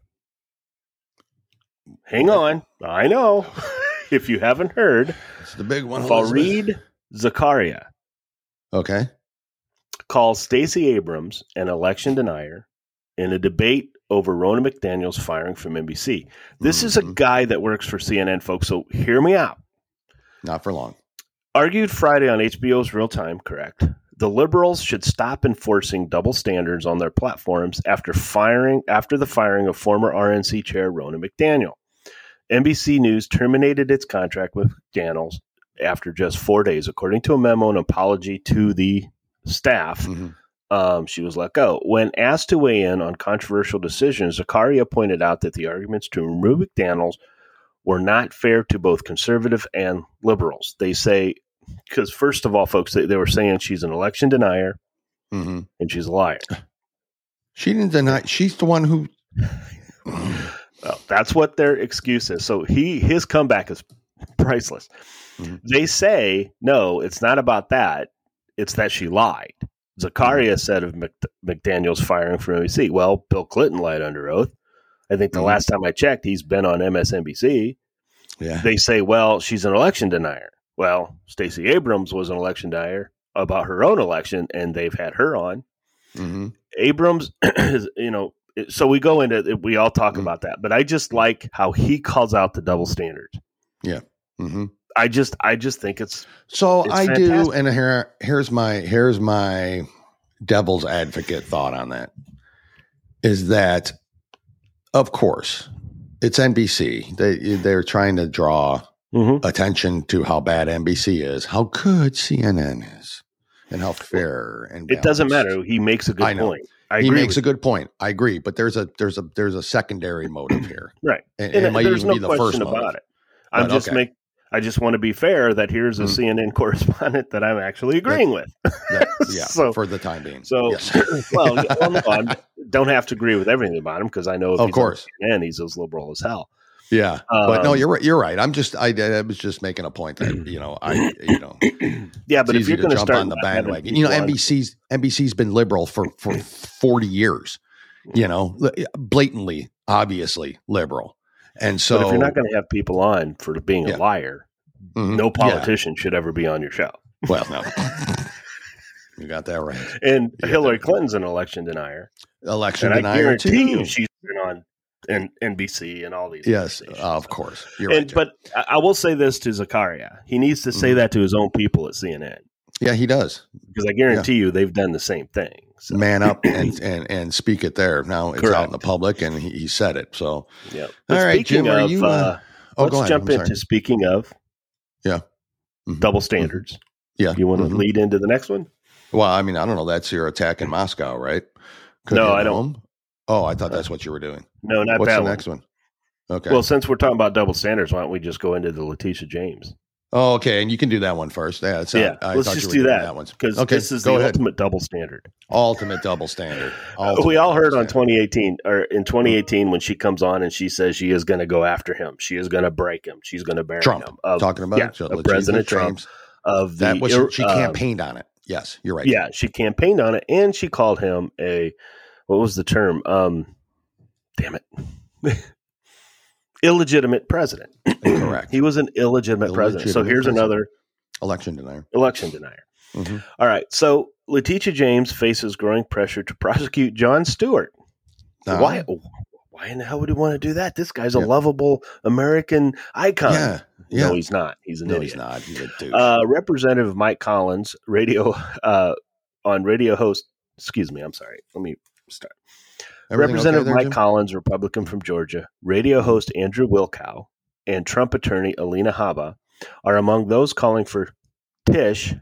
Hang on, I know. If you haven't heard, it's the big one. Fareed Zakaria, okay, calls Stacey Abrams an election denier in a debate over Ronna McDaniel's firing from N B C. This mm-hmm. is a guy that works for C N N, folks. So hear me out. Not for long. Argued Friday on H B O's Real Time. Correct. The liberals should stop enforcing double standards on their platforms after firing after the firing of former R N C chair Ronna McDaniel. N B C News terminated its contract with McDaniels after just four days, according to a memo and apology to the staff. Mm-hmm. Um, she was let go. When asked to weigh in on controversial decisions, Zakaria pointed out that the arguments to remove McDaniels were not fair to both conservative and liberals. They say, because first of all, folks, they, they were saying she's an election denier mm-hmm. and she's a liar. She didn't deny. She's the one who... Well, that's what their excuse is. So he his comeback is priceless. Mm-hmm. They say, no, it's not about that. It's that she lied. Zakaria mm-hmm. said of Mc, McDaniel's firing from N B C. Well, Bill Clinton lied under oath. I think the mm-hmm. last time I checked, he's been on M S N B C. Yeah. They say, well, she's an election denier. Well, Stacey Abrams was an election denier about her own election, and they've had her on. Mm-hmm. Abrams, is, you know, so we go into it, we all talk mm-hmm. about that, but I just like how he calls out the double standards. Yeah. Mm-hmm. I just, I just think it's so it's I fantastic. do. And here, here's my, here's my devil's advocate thought on that is that, of course, it's N B C. They, they're trying to draw mm-hmm. attention to how bad N B C is, how good C N N is, and how fair and balanced. It doesn't matter. He makes a good I know. point. I he agree makes with a good point. I agree, but there's a there's a there's a secondary motive here, right? And, and it might there's even no be the question first about motive. it. I'm but, just okay. make. I just want to be fair that here's a mm-hmm. C N N correspondent that I'm actually agreeing that, with. that, yeah, so, for the time being. So, yes. well, well no, I don't have to agree with everything about him because I know if of he's course, on C N N, he's as liberal as hell. Yeah, um, but no, you're right. You're right. I'm just, I, I was just making a point that you know, I, you know, yeah, but if you're going to jump on the bandwagon, you know, N B C's N B C's been liberal for for forty years, you know, blatantly, obviously liberal, and so but if you're not going to have people on for being yeah. a liar, mm-hmm. no politician yeah. should ever be on your show. Well, no, you got that right. And you Hillary Clinton's an election denier. Election and denier I guarantee too. You she's been on. And N B C and all these. Yes, uh, of course. You're and, right. But I will say this to Zakaria. He needs to say mm-hmm. that to his own people at C N N. Yeah, he does. Because I guarantee yeah. you they've done the same thing. So. Man up and, and, and speak it there. Now it's Correct. out in the public and he, he said it. So, yeah. All right, Jim, of, are you, uh, uh, oh, let's jump into speaking of yeah, mm-hmm. double standards. Mm-hmm. Yeah. You want to mm-hmm. lead into the next one? Well, I mean, I don't know. That's your attack in Moscow, right? Could no, I don't. Home? Oh, I thought that's what you were doing. No, not What's that the one. next one? Okay. Well, since we're talking about double standards, why don't we just go into the Letitia James? Oh, okay. And you can do that one first. Yeah. It's yeah. Not, I let's just do that. that one. Because okay, this is go the ahead. ultimate double standard. Ultimate double standard. Ultimate we all heard on twenty eighteen or in twenty eighteen when she comes on and she says she is going to go after him. She is going to break him. She's going to bury Trump. him. Of, Talking about yeah, it. So of President Trump. James. Of the, that was, she campaigned um, on it. Yes, you're right. Yeah, she campaigned on it, and she called him a, what was the term? Um, damn it. Illegitimate president. Correct. He was an illegitimate, illegitimate president. So here's president. another election denier. Election denier. Mm-hmm. All right. So Letitia James faces growing pressure to prosecute Jon Stewart. Uh-huh. Why? Why in the hell would he want to do that? This guy's a yeah. lovable American icon. Yeah. Yeah. No, he's not. He's an no, idiot. he's not. He's a douche. Uh, Representative Mike Collins, radio uh, on radio host. Excuse me. I'm sorry. Let me start. Everything Representative okay there, Mike Jim? Collins, Republican from Georgia, radio host Andrew Wilkow, and Trump attorney Alina Habba are among those calling for Tish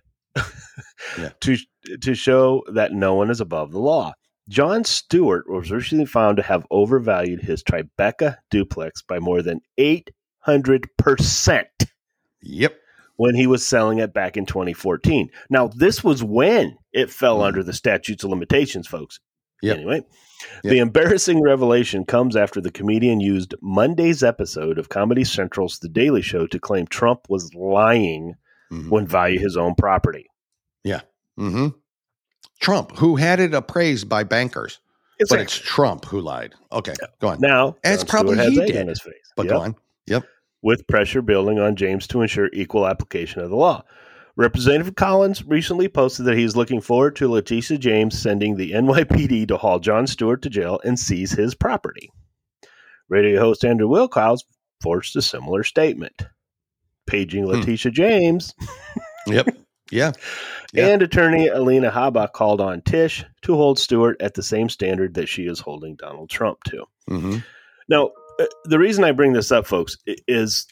yeah. to to show that no one is above the law. Jon Stewart was recently found to have overvalued his Tribeca duplex by more than eight hundred percent. Yep. When he was selling it back in twenty fourteen. Now, this was when it fell mm. under the statutes of limitations, folks. Yep. Anyway, yep. the embarrassing revelation comes after the comedian used Monday's episode of Comedy Central's The Daily Show to claim Trump was lying mm-hmm. when valuing his own property. Yeah. Mm-hmm. Trump, who had it appraised by bankers. Exactly. But it's Trump who lied. Okay, go on. Now, it's probably has he egg did. On his face. But yep. go on. Yep. With pressure building on James to ensure equal application of the law. Representative Collins recently posted that he is looking forward to Letitia James sending the N Y P D to haul Jon Stewart to jail and seize his property. Radio host Andrew Wilkow forced a similar statement. Paging Letitia hmm. James. Yep. Yeah. yeah. And attorney Alina Habba called on Tish to hold Stewart at the same standard that she is holding Donald Trump to. Mm-hmm. Now, uh, the reason I bring this up, folks, is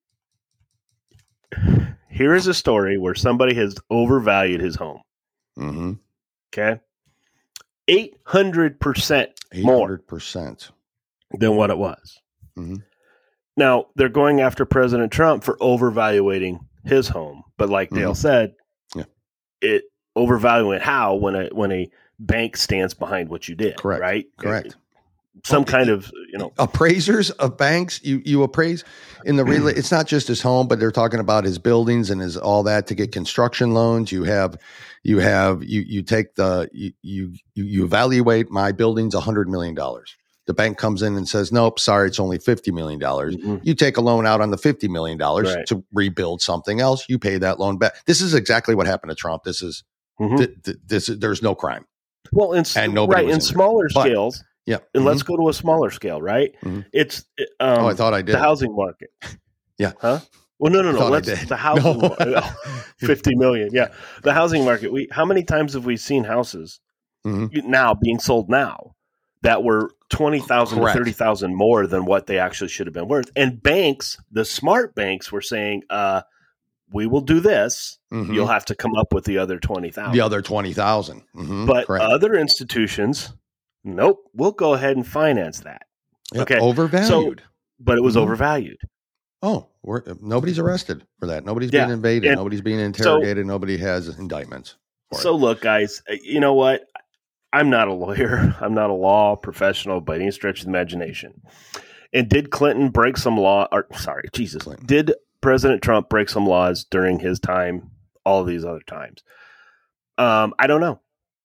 here is a story where somebody has overvalued his home. Mm-hmm. Okay. eight hundred percent more. eight hundred percent. Than what it was. Mm-hmm. Now, they're going after President Trump for overvaluating his home. But like mm-hmm. Dale said, yeah. it overvaluing it how when a when a bank stands behind what you did. Correct. Right? Correct. It, some kind of, you know, appraisers of banks, you, you appraise in the real, it's not just his home, but they're talking about his buildings and his, all that to get construction loans. You have, you have, you, you take the, you, you, you evaluate my building's a hundred million dollars. The bank comes in and says, nope, sorry, it's only fifty million dollars. Mm-hmm. You take a loan out on the fifty million dollars right. to rebuild something else. You pay that loan back. This is exactly what happened to Trump. This is, mm-hmm. th- th- this, there's no crime. Well, in, and right, in smaller but, scales, yeah. And mm-hmm. let's go to a smaller scale, right? Mm-hmm. It's um, oh, I thought I did the housing market. yeah. Huh? Well, no, no, no. Let's the housing no. market. Fifty million. Yeah, the housing market. We how many times have we seen houses mm-hmm. now being sold now that were twenty thousand to thirty thousand more than what they actually should have been worth? And banks, the smart banks, were saying, uh, "We will do this. Mm-hmm. You'll have to come up with the other twenty thousand. The other twenty thousand. Mm-hmm. But Correct. Other institutions." Nope, we'll go ahead and finance that. Yep, okay, overvalued, so, but it was mm-hmm. overvalued. Oh, we're, nobody's arrested for that. Nobody's yeah. being invaded. And nobody's being interrogated. So, nobody has indictments. For so it. Look, guys, you know what? I'm not a lawyer. I'm not a law professional by any stretch of the imagination. And did Clinton break some law? Or sorry, Jesus, Clinton. Did President Trump break some laws during his time? All of these other times, um, I don't know.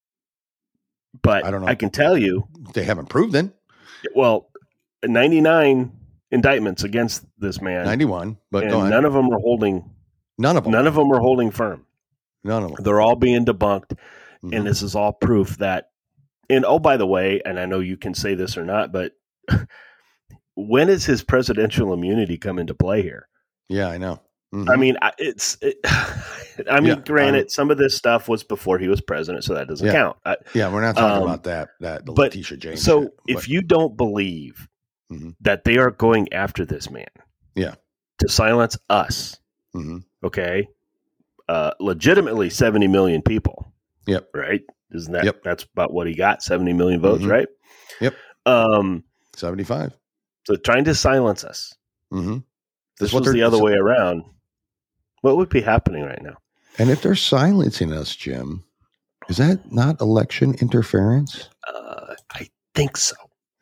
But I don't know. I can tell you they haven't proved it. Well, ninety-nine indictments against this man. ninety-one, but and go ahead. none of them are holding. None of them. None of them are holding firm. None of them. They're all being debunked, mm-hmm. and this is all proof that. And oh, by the way, and I know you can say this or not, but when does his presidential immunity come into play here? Yeah, I know. Mm-hmm. I mean, I- it's. It, I mean, Yeah, granted, um, some of this stuff was before he was president, so that doesn't Yeah. count. I, Yeah, we're not talking Um, about that. That the but Letitia James. so, shit, if but- you don't believe Mhm. that they are going after this man, Yeah. to silence us, Mhm. okay, uh, legitimately seventy million people. Yep. Right? Isn't that Yep. that's about what he got? Seventy million votes, Mhm. right? Yep. Um. seventy-five. So trying to silence us. Mm-hmm. This what was they're- the other way around. What would be happening right now? And if they're silencing us, Jim, is that not election interference? Uh, I think so.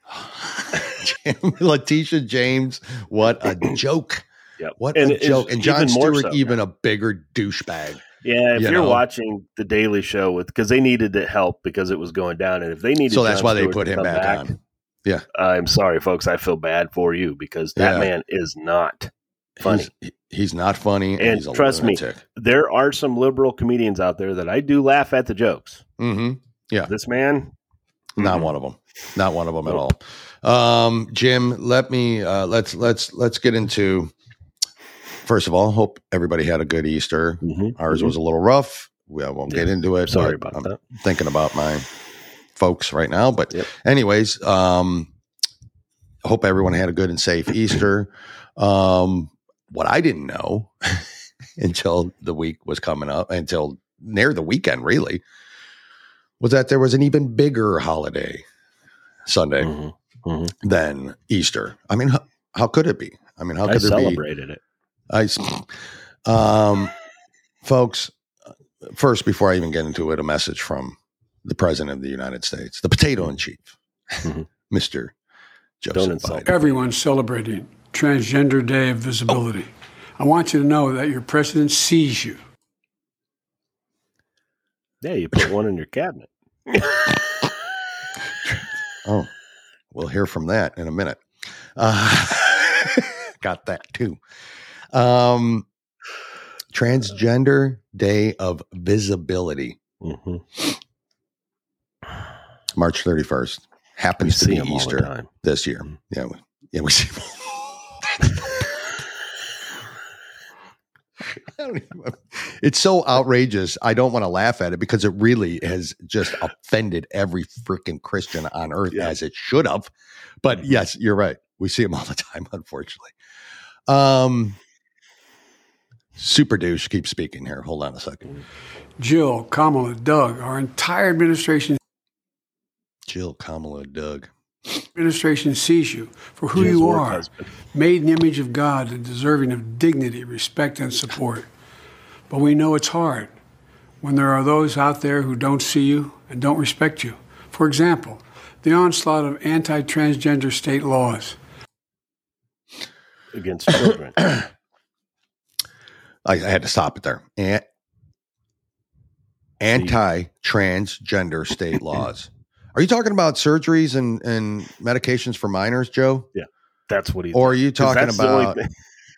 Jim, Letitia James, what a joke. Yep. What And a it is joke. And Jon even more Stewart, so even now. a bigger douchebag. Yeah, if You you are know. watching the Daily Show with because they needed the help because it was going down, and if they needed, So that's Jon why they Stewart put to him come back on. Yeah. I'm sorry, folks. I feel bad for you because that Yeah. man is not funny. He's, he's not funny. And, And he's a trust me, lunatic. there are some liberal comedians out there that I do laugh at the jokes. Mm-hmm. Yeah. This man, Not mhm. one of them. Not one of them Nope. at all. Um, Jim, let me uh, let's let's let's get into. First of all, hope everybody had a good Easter. Mhm. Ours Mhm. was a little rough. We I won't get Yeah. into it. Sorry but about I'm that. thinking about my folks right now. But Yep. anyways, um, hope everyone had a good and safe Easter. Um, what I didn't know until the week was coming up, until near the weekend, really, was that there was an even bigger holiday Sunday Mhm. Mhm. than Easter. I mean, how, how could it be? I mean, how I could there be? celebrated it. I, um, folks, first, before I even get into it, a message from the President of the United States, the potato in chief, Mhm. Mister Joseph Don't insult Biden. Everyone's celebrating Transgender Day of Visibility. I want you to know that your president sees you. Yeah, you put one in your cabinet. Oh, we'll hear from that in a minute. Uh, got that too. Um, Transgender Day of Visibility, Mhm. March thirty-first, We happens to see be him all the Easter time. this year. Yeah, we, yeah, we see. I don't even, it's so outrageous. I don't want to laugh at it because it really has just offended every freaking Christian on earth, Yeah. as it should have. But yes, you're right. We see them all the time, unfortunately. Um, Super douche keeps speaking here. Hold on a second. Jill, Kamala, Doug, our entire administration Jill, Kamala, Doug. administration sees you for who Jill's you work are, husband. made in the image of God and deserving of dignity, respect, and support. But we know it's hard when there are those out there who don't see you and don't respect you. For example, the onslaught of anti-transgender state laws. Against children. I, I had to stop it there. An- anti-transgender state laws. Are you talking about surgeries and, and medications for minors, Joe? That's what he. Or are you 'cause talking that's the only about? thing-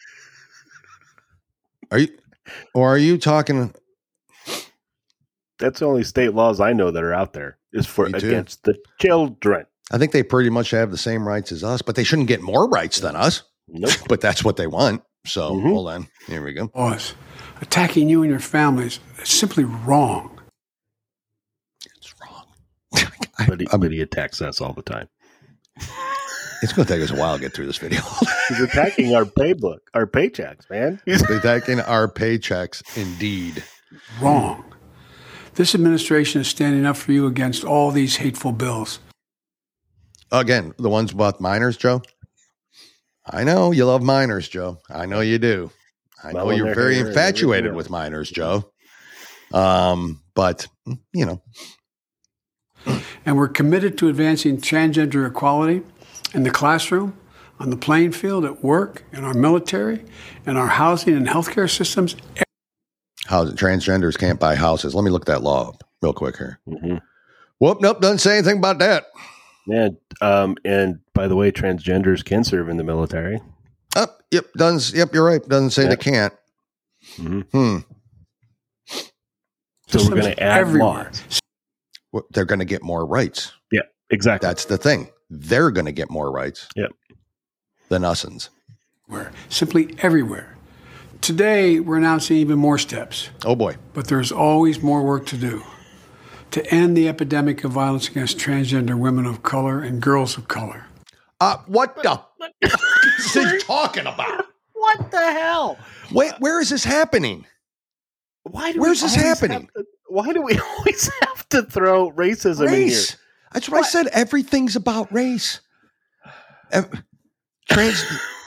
Are you, or are you talking? That's the only state laws I know that are out there is for Me too. against the children. I think they pretty much have the same rights as us, but they shouldn't get more rights than us. Nope. But that's what they want. So Mhm. hold on. Here we go. laws. Attacking you and your families is simply wrong. It's wrong. But he, I'm- but he attacks us all the time. It's going to take us a while to get through this video. He's attacking our paybook, our paychecks, man. He's Attacking our paychecks, indeed. Wrong. This administration is standing up for you against all these hateful bills. Again, the ones about minors, Joe. I know you love minors, Joe. I know you do. I know Well, when you're they're very here and infatuated everything with else. minors, Joe. Um, but you know, And we're committed to advancing transgender equality in the classroom, on the playing field, at work, in our military, in our housing and healthcare systems. how transgenders can't buy houses. Let me look that law up real quick here. Mhm. Whoop, nope, doesn't say anything about that. Yeah. Um, and by the way, transgenders can serve in the military. Oh, yep, doesn't. Yep, you're right. Doesn't say Yeah. they can't. Mhm. Hmm. So we're Systems going to add everywhere. laws. Well, they're going to get more rights. Yeah, exactly. That's the thing. They're going to get more rights Yep. than usins. Everywhere. Simply everywhere. Today, we're announcing even more steps, Oh boy. but there's always more work to do to end the epidemic of violence against transgender women of color and girls of color. Uh, what the fuck is he talking about? What the hell? Wait, where is this happening? Why do Where's we this always happening? have to- why do we always have to throw racism in here? Race. That's what, I said. Everything's about race. Ev- Trans.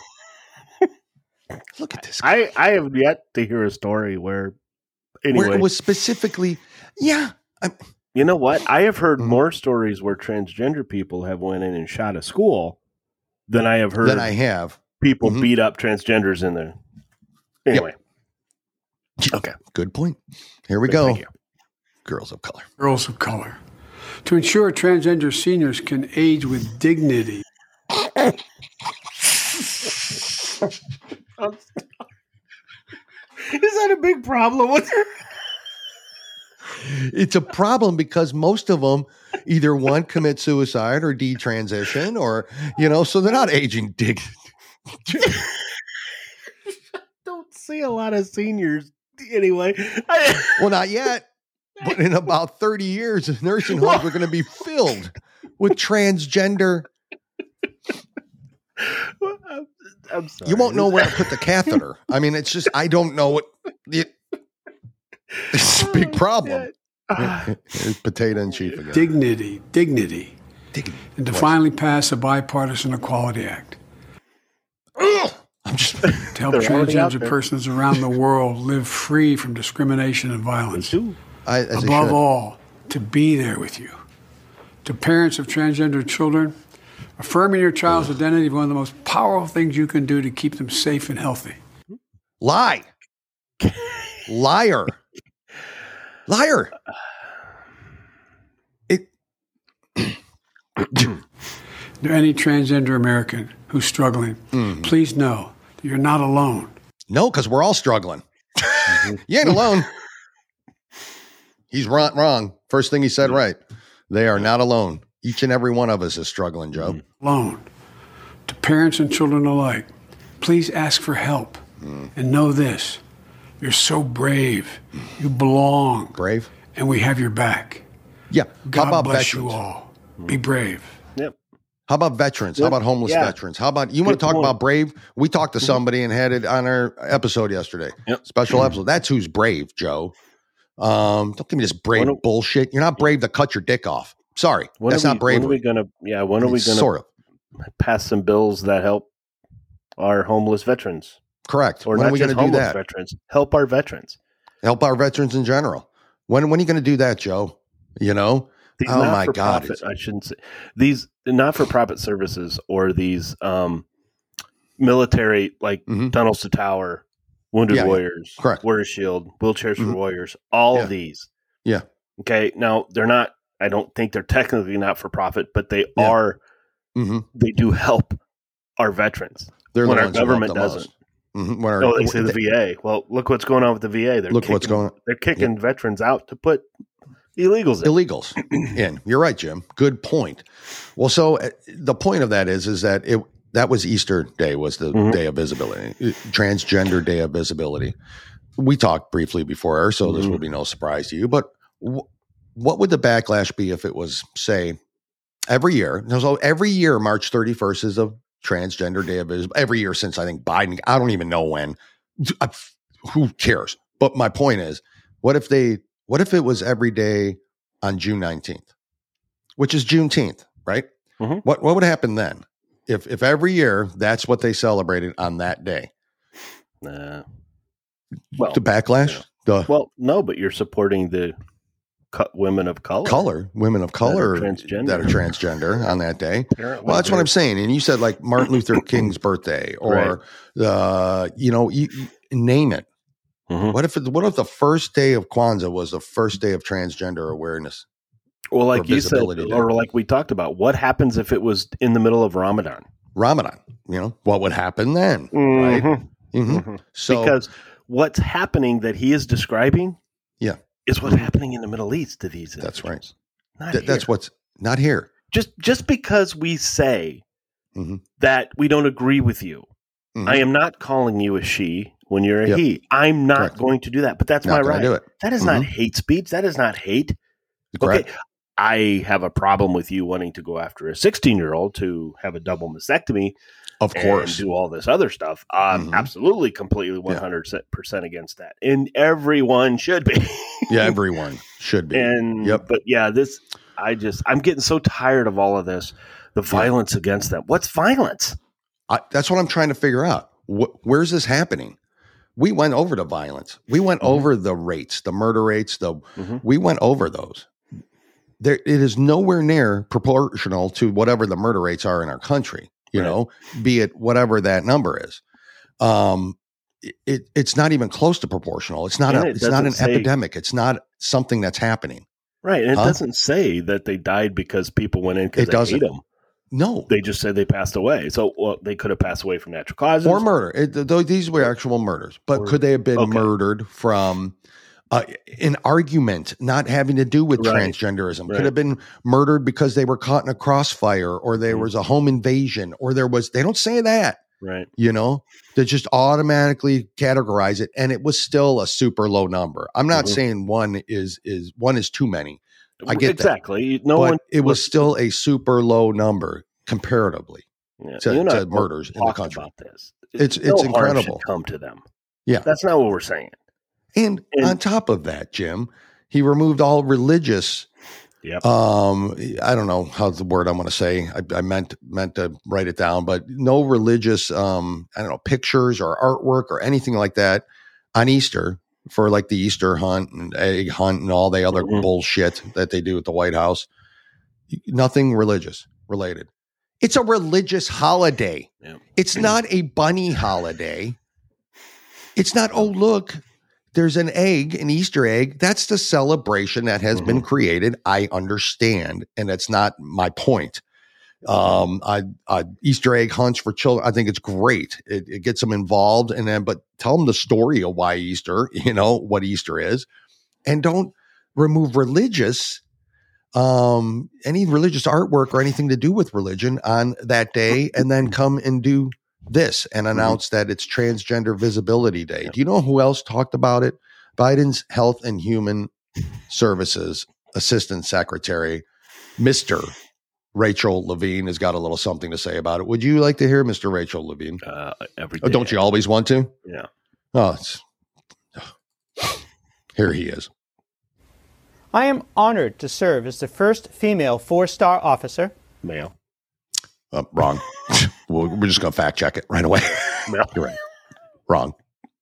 Look at this. I, I have yet to hear a story where, anyway, Where it was specifically, yeah. I'm, you know what? I have heard Mhm. more stories where transgender people have went in and shot a school than I have heard than I have. people Mhm. beat up transgenders in there. Anyway. Okay. Good point. Here we Good, go. thank you. Girls of color. Girls of color. To ensure transgender seniors can age with dignity. Is that a big problem with her? It's a problem because most of them either one commit suicide or detransition, or you know, so they're not aging dig. Don't see a lot of seniors anyway. I, Well, not yet, but in about thirty years, the nursing homes are going to be filled with transgender. I'm, I'm sorry. You won't know where to put the catheter. I mean, it's just I don't know what. It, it's a big problem. Ah, Here's potato and chief again. Dignity, dignity. Digging. And to finally pass a bipartisan Equality Act Ugh! I'm just. to help They're already out transgender there. persons around the world live free from discrimination and violence. do. I, as I Above should. all, to be there with you. To parents of transgender children, affirming your child's identity is one of the most powerful things you can do to keep them safe and healthy. Lie. Liar. Liar. It. To any transgender American who's struggling, Mm-hmm. please know that you're not alone. No, because we're all struggling. You ain't alone. He's wrong, wrong. First thing he said right. They are not alone. Each and every one of us is struggling, Joe. Alone. To parents and children alike, please ask for help. Mm. And know this, you're so brave. You belong. Brave? And we have your back. Yeah. God How about bless veterans? you all. Be brave. Yep. How about veterans? How about homeless Yeah. veterans? How about you want Good to talk point. about brave? We talked to somebody and had it on our episode yesterday. Yep. Special episode. That's who's brave, Joe. Um, don't give me this brave When are- bullshit. You're not brave to cut your dick off. Sorry, When that's are not we, bravery. When are we gonna? Yeah. When are we gonna Sort of pass some bills that help our homeless veterans, correct. or when not are we going just to do homeless that? veterans? Help our veterans. Help our veterans in general. When when are you going to do that, Joe? You know? These Oh my God, not-for-profit- it's- I shouldn't say these not-for-profit services or these um, military like Mhm. Tunnels to Tower, Wounded Yeah, yeah. Warriors, Correct. Warrior Shield, Wheelchairs Mhm. for Warriors, all Yeah. of these. Yeah. Okay. Now they're not. I don't think they're technically not-for-profit, but they Yeah. are. Mm-hmm. They do help our veterans They're when the our ones who help government the most. doesn't. Mhm. When our- No, they say the V A. Well, look what's going on with the V A. They're Look kicking, what's going on. They're kicking veterans out to put illegals in. illegals in. You're right, Jim. Good point. Well, so uh, the point of that is, is that it that was Easter Day was the Mhm. day of visibility, uh, transgender day of visibility. We talked briefly before air, so this Mhm. will be no surprise to you. But w- what would the backlash be if it was, say, every year? So every year, March thirty-first is a transgender day of visibility. Every year since I think Biden. I don't even know when. I, who cares? But my point is, what if they? What if it was every day on June nineteenth, which is Juneteenth, right? Mhm. What what would happen then if if every year that's what they celebrated on that day? Uh, well, The backlash, the well, no, but you're supporting the co- women of color. color, women of color transgender. that are transgender on that day. Apparently Well, that's what they're- I'm saying. And you said like Martin Luther King's birthday, or uh, you know, you, you name it. Mhm. What if it, what if the first day of Kwanzaa was the first day of transgender awareness? Well, like or you said, visibility day. or like we talked about, what happens if it was in the middle of Ramadan? Ramadan, you know, what would happen then? Right. Mhm. hmm Mhm. So Because what's happening that he is describing, Yeah. is what's happening in the Middle East to these. That's individuals. Not th- that's here. what's not here. just just because we say Mhm. that we don't agree with you. Mhm. I am not calling you a she when you're a Yep. he. I'm not Correct. going to do that, but that's Not my gonna right. do it. That is Mhm. not hate speech. That is not hate. Correct. Okay, I have a problem with you wanting to go after a sixteen-year-old to have a double mastectomy Of and course. do all this other stuff. I'm Mhm. absolutely, completely one hundred percent against that. And everyone should be. Yeah, everyone should be. And Yep. but yeah, this I just I'm getting so tired of all of this. The violence against them. What's violence? I, that's what I'm trying to figure out. Wh- where's this happening? We went over the violence. We went Mm-hmm. over the rates, the murder rates. The Mm-hmm. we went over those. There, it is nowhere near proportional to whatever the murder rates are in our country. You Right. know, be it whatever that number is. Um, it it's not even close to proportional. It's not And a. it It's not an doesn't say- epidemic. It's not something that's happening. Right. And it Huh? doesn't say that they died because people went in because It they doesn't. hate them. No, They just said they passed away. So well, they could have passed away from natural causes. or murder. It, th- these were actual murders, but Or- could they have been okay. murdered from uh, an argument not having to do with Right. transgenderism? Right. Could have been murdered because they were caught in a crossfire, or there Mhm. was a home invasion, or there was. They don't say that, Right. you know. They just automatically categorize it, and it was still a super low number. I'm not Mhm. saying one is is one is too many, I get that. exactly. No but one. it was look- still a super low number comparatively yeah, to, you and I to both murders in the talked country. about this. It's- No it's harm incredible. should come to them. Yeah. That's not what we're saying. And, And- on top of that, Jim, he removed all religious. Yep. Um, I don't know how's the word I'm going to say. I, I meant meant to write it down, but no religious. Um, I don't know, pictures or artwork or anything like that on Easter for like the Easter hunt and egg hunt and all the other Mhm. bullshit that they do at the White House. Nothing religious related. It's a religious holiday. Yeah. It's not a bunny holiday. It's not, oh, look, there's an egg, an Easter egg. That's the celebration that has been created. I understand. And that's not my point. Um, I, I Easter egg hunts for children. I think it's great. It, it gets them involved. And then, but tell them the story of why Easter, you know, what Easter is, and don't remove religious, um, any religious artwork or anything to do with religion on that day, and then come and do this and announce that it's Transgender Visibility Day. Do you know who else talked about it? Biden's Health and Human Services Assistant Secretary, Mister Rachel Levine, has got a little something to say about it. Would you like to hear Mister Rachel Levine? Uh, every Oh, day. don't you always want to? Yeah. Oh, it's, here he is. I am honored to serve as the first female four-star officer. Male. Oh, wrong. Well, we're just going to fact check it right away. Male. You're right. Wrong.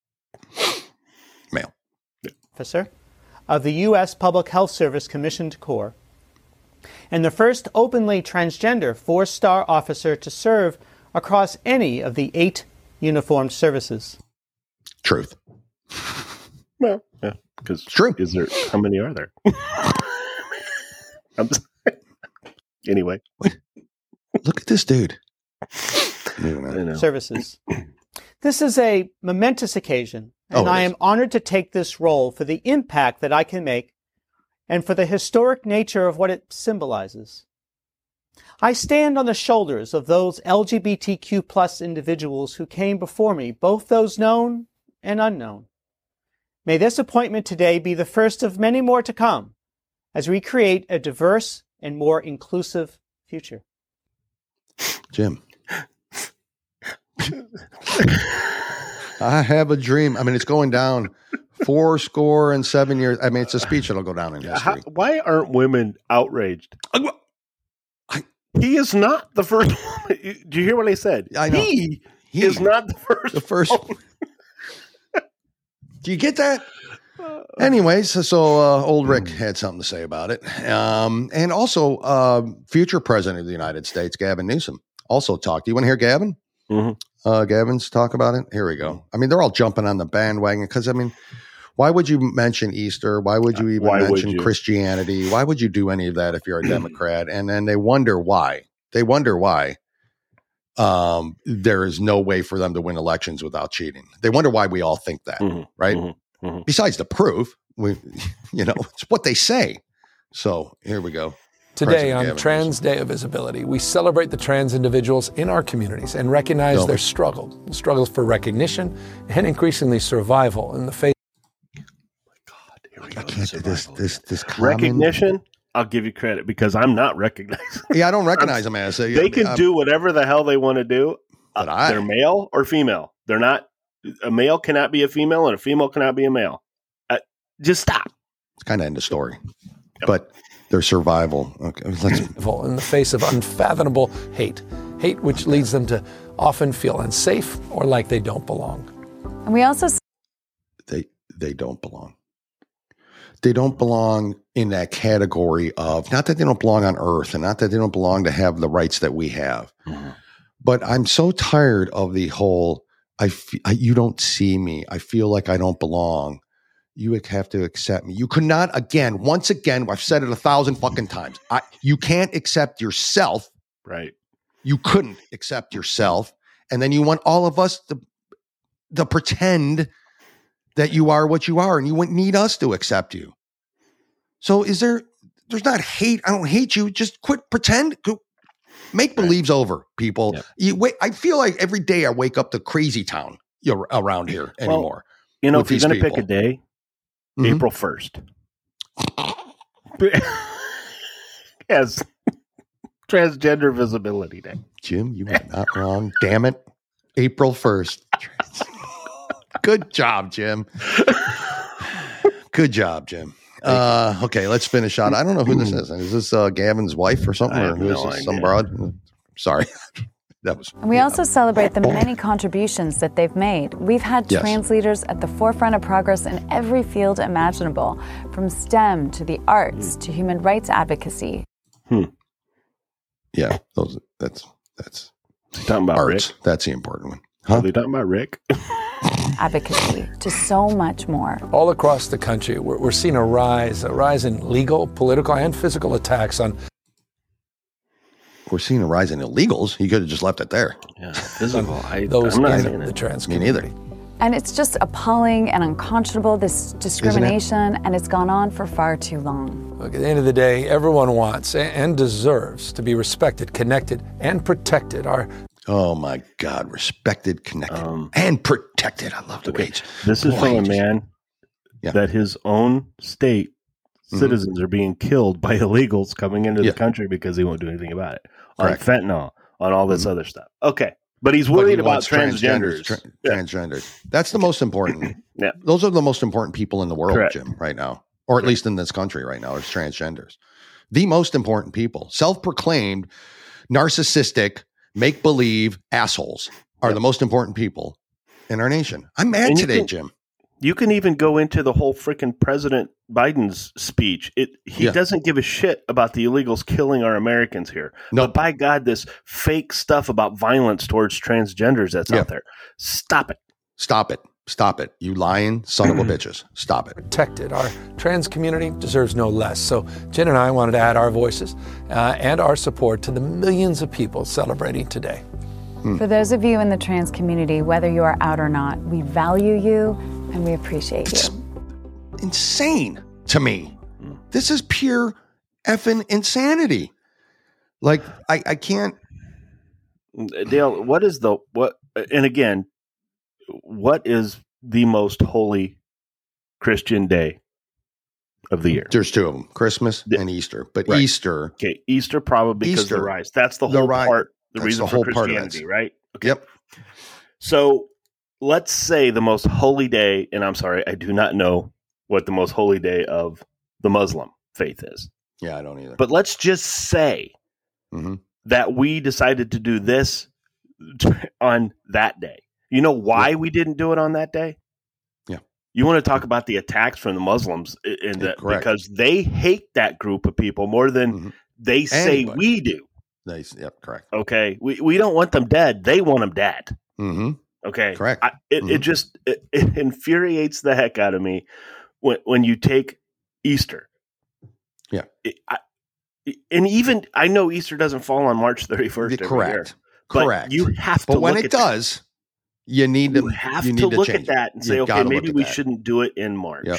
Male. Officer of the U S Public Health Service Commissioned Corps, and the first openly transgender four-star officer to serve across any of the eight uniformed services. Truth. Well, yeah. Because True. Is there? How many are there? I'm sorry. Anyway, Look at this dude. I know. Services. This is a momentous occasion, and Oh, it I is. am honored to take this role for the impact that I can make and for the historic nature of what it symbolizes. I stand on the shoulders of those L G B T Q plus individuals who came before me, both those known and unknown. May this appointment today be the first of many more to come as we create a diverse and more inclusive future. Jim. I have a dream. I mean, it's going down four score and seven years. I mean, it's a speech that'll go down in How, history. why aren't women outraged? I- He is not the first woman. Do you hear what I said? I know. He, He- is not the first. The first. woman. Do you get that? Anyways, so, so uh, old Rick had something to say about it. Um, and also, uh, future president of the United States, Gavin Newsom, also talked. Do you want to hear Gavin? Mhm. Uh, Gavin's talk about it? Here we go. I mean, they're all jumping on the bandwagon because, I mean, why would you mention Easter? Why would you even Why would mention you? Christianity? Why would you do any of that if you're a Democrat? And then they wonder why. They wonder why um, there is no way for them to win elections without cheating. They wonder why we all think that, Mhm. right? Mhm. Mhm. Besides the proof, we, you know, it's what they say. So here we go. Today President on Gavin Trans Newsom. Day of Visibility, we celebrate the trans individuals in our communities and recognize Don't their we? struggle, struggles for recognition and increasingly survival in the face. I can't this this this common, Recognition, I'll give you credit because I'm not recognized. Yeah, I don't recognize them as a, They can I'm- do whatever the hell they want to do. But Uh, I- they're male or female. They're not. A male cannot be a female, and a female cannot be a male. Uh, just stop. It's kind of end of story. But their survival. Okay, let's in the face of unfathomable hate, hate which leads them to often feel unsafe or like they don't belong. And we also they they don't belong. They don't belong in that category of, not that they don't belong on earth and not that they don't belong to have the rights that we have. Mm-hmm. But I'm so tired of the whole, I, f- I you don't see me. I feel like I don't belong. You would have to accept me. You could not, again, once again, I've said it a thousand fucking times. I, you can't accept yourself. Right. You couldn't accept yourself. And then you want all of us to, to pretend that you are what you are, and you wouldn't need us to accept you. So is there, there's not hate. I don't hate you. Just quit pretend. Go, make believe's over, people. Yep. You wait. I feel like every day I wake up to crazy town you know, around here Well, anymore. You know, with if you're these going to pick people. a day, Mhm. April first. Yes. Transgender Visibility Day. Jim, you are not wrong. Damn it. April first. Good job, Jim. Good job, Jim. Uh, okay, let's finish out. I don't know who this is. Is this uh, Gavin's wife or something? I Or have who is no this? Some idea. broad? Sorry. That was. And we also celebrate the many contributions that they've made. We've had Yes. trans leaders at the forefront of progress in every field imaginable, from STEM to the arts to human rights advocacy. Yeah, those. That's that's Talking about arts. Rick. That's the important one. Are Huh? they talking about Rick? Advocacy to so much more. All across the country, we're, we're seeing a rise, a rise in legal, political, and physical attacks on We're seeing a rise in illegals. He could have just left it there. Yeah, physical. I, those I'm not in saying the it. trans Me community. neither. And it's just appalling and unconscionable, this discrimination, and it's gone on for far too long. Look, at the end of the day, everyone wants a- and deserves to be respected, connected, and protected. Our Oh my God! Respected, connected, Um, and protected. I love the Okay, wage. this is Boy, from a just- man Yeah. that his own state Mhm. citizens are being killed by illegals coming into Yeah. the country because he won't do anything about it. Correct. On fentanyl, on all this Mhm. other stuff. Okay. But he's But he worried about wants transgenders. Tra- Yeah. Transgenders. That's the most important. Yeah. Those are the most important people in the world, Correct. Jim, right now, or at least in this country right now, is transgenders. The most important people, self-proclaimed, narcissistic, make-believe assholes, are Yep. the most important people in our nation. I'm mad And you today, can- Jim. You can even go into the whole freaking President Biden's speech. It he Yeah. doesn't give a shit about the illegals killing our Americans here. No. But by God, this fake stuff about violence towards transgenders that's Yeah. out there. Stop it. Stop it. Stop it. You lying son of a bitches. Stop it. protected. Our trans community deserves no less. So Jen and I wanted to add our voices uh, and our support to the millions of people celebrating today. For those of you in the trans community, whether you are out or not, we value you and we appreciate It's you. insane to me. This is pure effing insanity. Like, I, I can't. Dale, what is the what and again, what is the most holy Christian day of the year? There's two of them, Christmas Yeah. and Easter. But Right. Easter, Okay, Easter probably because of the Easter. rise. That's the The whole ri- part, the that's reason the for whole part of it. Christianity, right? yep. So let's say the most holy day, and I'm sorry, I do not know what the most holy day of the Muslim faith is. Yeah, I don't either. But let's just say Mhm. that we decided to do this on that day. You know why we didn't do it on that day? Yeah. You want to talk about the attacks from the Muslims in that Correct. because they hate that group of people more than Mhm. they say Anybody. we do. They, yep, correct. Okay, we we don't want them dead; they want them dead. Mm-hmm. Okay, Correct. I, it, it Mhm. just it, it infuriates the heck out of me when when you take Easter. Yeah. It, I, and even I know Easter doesn't fall on March thirty-first. Correct. But Correct. you have to. But when look it at that. does, you need to you have you to need to look change at that and it. say, You okay, gotta maybe look at we that. shouldn't do it in March. Yep.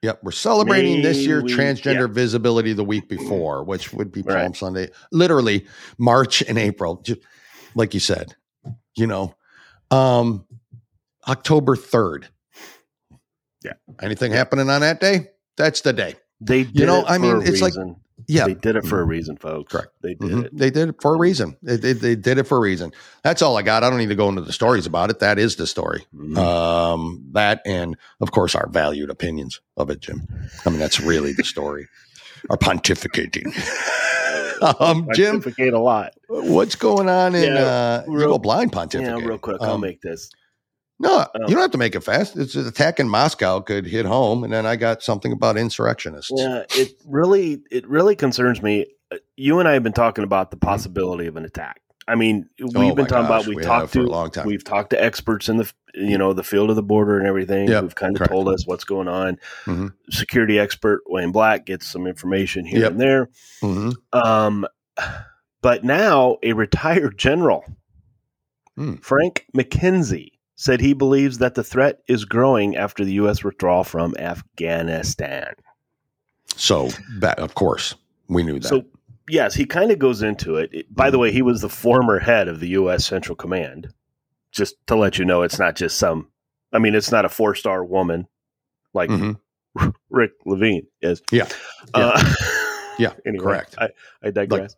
Yep. We're celebrating May this year we- transgender yeah. visibility the week before, which would be Palm Right. Sunday, literally March and April, just like you said, you know, um, October third. Yeah. Anything happening on that day? That's the day. They did You know, it I for mean, a it's like- reason. Yeah. They did it for a reason, folks. Correct. They did Mhm. it. They did it for a reason. They, they, they did it for a reason. That's all I got. I don't need to go into the stories about it. That is the story. Mhm. Um, that and of course our valued opinions of it, Jim. I mean, that's really the story. Our pontificating. um, Jim, Pontificate a lot. what's going on in Yeah, uh you real- go blind pontificate? Yeah, real quick. I'll Um, make this. No, Oh. you don't have to make it fast. It's an attack in Moscow could hit home, and then I got something about insurrectionists. Yeah, it really, it really concerns me. Uh, You and I have been talking about the possibility of an attack. I mean, we've Oh been my talking gosh, about we we have talked for to a long time. we've talked to experts in the you know the field of the border and everything. Yep, Who've kind of correct. told us what's going on. Mhm. Security expert Wayne Black gets some information here Yep. and there. Mhm. Um, but now a retired general, Hmm. Frank McKenzie, said he believes that the threat is growing after the U S withdrawal from Afghanistan. So that, of course, we knew that. So, yes, he kind of goes into it. It- By the way, he was the former head of the U S Central Command. Just to let you know, it's not just some, I mean, it's not a four star woman like Mhm. Rick Levine is. Yeah. Uh, Yeah, anyway, correct. I, I digress.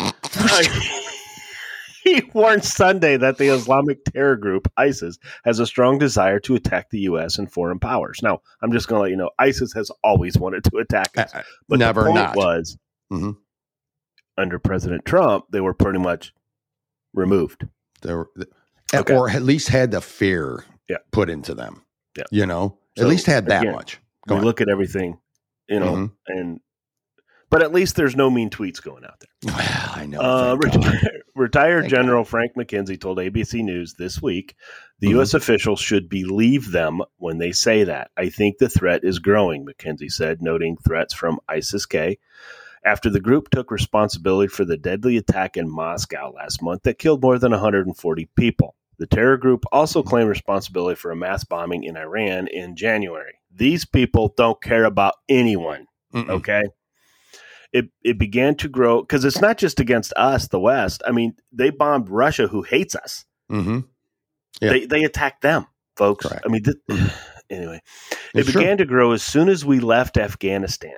He warned Sunday that the Islamic terror group ISIS has a strong desire to attack the U S and foreign powers. Now, I'm just going to let you know, ISIS has always wanted to attack us. Uh, But never the point not. was, Mhm. under President Trump, they were pretty much removed. They were, Okay. or at least had the fear Yeah. put into them. Yeah. You know, So, at least had that again, much. We Go on. look at everything, you know, Mhm. and but at least there's no mean tweets going out there. Well, I know. Uh, thank God. retired retired Thank General Frank McKenzie told A B C News this week the Mhm. U S officials should believe them when they say that. I think the threat is growing, McKenzie said, noting threats from ISIS-K after the group took responsibility for the deadly attack in Moscow last month that killed more than one hundred forty people. The terror group also claimed responsibility for a mass bombing in Iran in January. These people don't care about anyone. Mm-mm. Okay. It it began to grow because it's not just against us, the West. I mean, they bombed Russia, who hates us. Mhm. Yeah. They they attacked them, folks. Correct. I mean, th- anyway, It's it true. began to grow as soon as we left Afghanistan.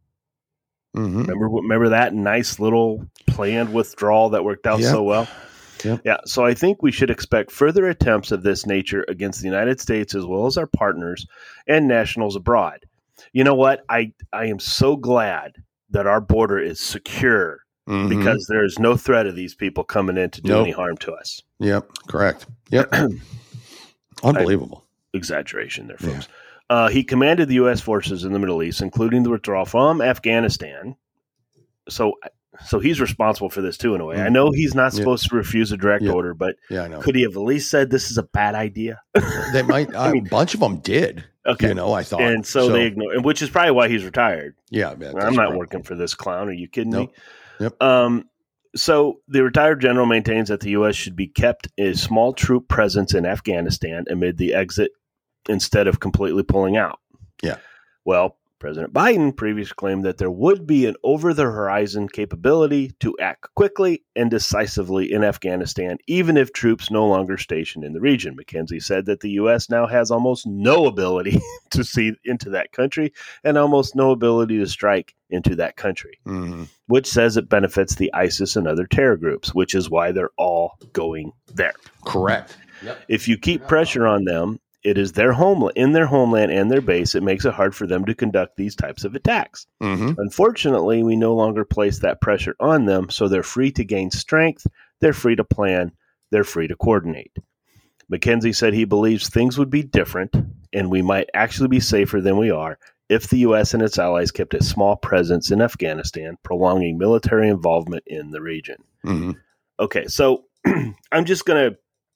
Mhm. Remember, remember that nice little planned withdrawal that worked out Yep. so well. Yep. Yeah. So I think we should expect further attempts of this nature against the United States as well as our partners and nationals abroad. You know what? I I am so glad that our border is secure Mhm. because there is no threat of these people coming in to do Nope. any harm to us. Yep. Correct. Yep. Unbelievable. Exaggeration there, Yeah. folks. Uh, he commanded the U S forces in the Middle East, including the withdrawal from Afghanistan. So, so he's responsible for this too, in a way. Mm. I know he's not Yeah. supposed to refuse a direct Yeah. order, but Yeah, I know. could he have at least said this is a bad idea? They might. I mean- a bunch of them did. Okay. You know, I thought. And so, they ignore, and which is probably why he's retired. Yeah. yeah, I'm that's not correct. working for this clown. Are you kidding Nope. me? Yep. Um, so the retired general maintains that the U S should be kept a small troop presence in Afghanistan amid the exit instead of completely pulling out. Yeah. Well, President Biden previously claimed that there would be an over-the-horizon capability to act quickly and decisively in Afghanistan, even if troops no longer stationed in the region. McKenzie said that the U S now has almost no ability to see into that country and almost no ability to strike into that country, Mhm. which says it benefits the ISIS and other terror groups, which is why they're all going there. Correct. If you keep pressure on them, it is their homeland, in their homeland and their base, it makes it hard for them to conduct these types of attacks. Mm-hmm. Unfortunately, we no longer place that pressure on them, so they're free to gain strength, they're free to plan, they're free to coordinate. McKenzie said he believes things would be different, and we might actually be safer than we are if the U S and its allies kept a small presence in Afghanistan, prolonging military involvement in the region. Mm-hmm. Okay, so I'm just going to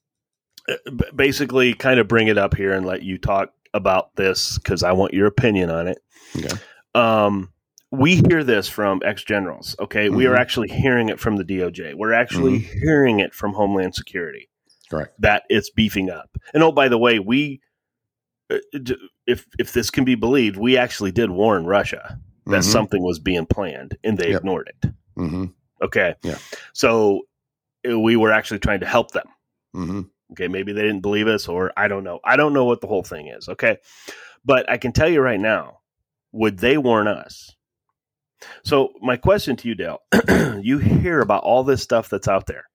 basically kind of bring it up here and let you talk about this because I want your opinion on it. Okay. Um, we hear this from ex-generals, okay? We are Mhm. actually hearing it from the D O J. We're actually hearing it from Homeland Security Correct. that it's beefing up. And oh, by the way, we if if this can be believed, we actually did warn Russia that Mhm. something was being planned, and they Yep. ignored it. Mm-hmm. Okay. Yeah. So uh, we were actually trying to help them. Mm-hmm. Okay. Maybe they didn't believe us, or I don't know. I don't know what the whole thing is. Okay. But I can tell you right now, would they warn us? So my question to you, Dale, you hear about all this stuff that's out there.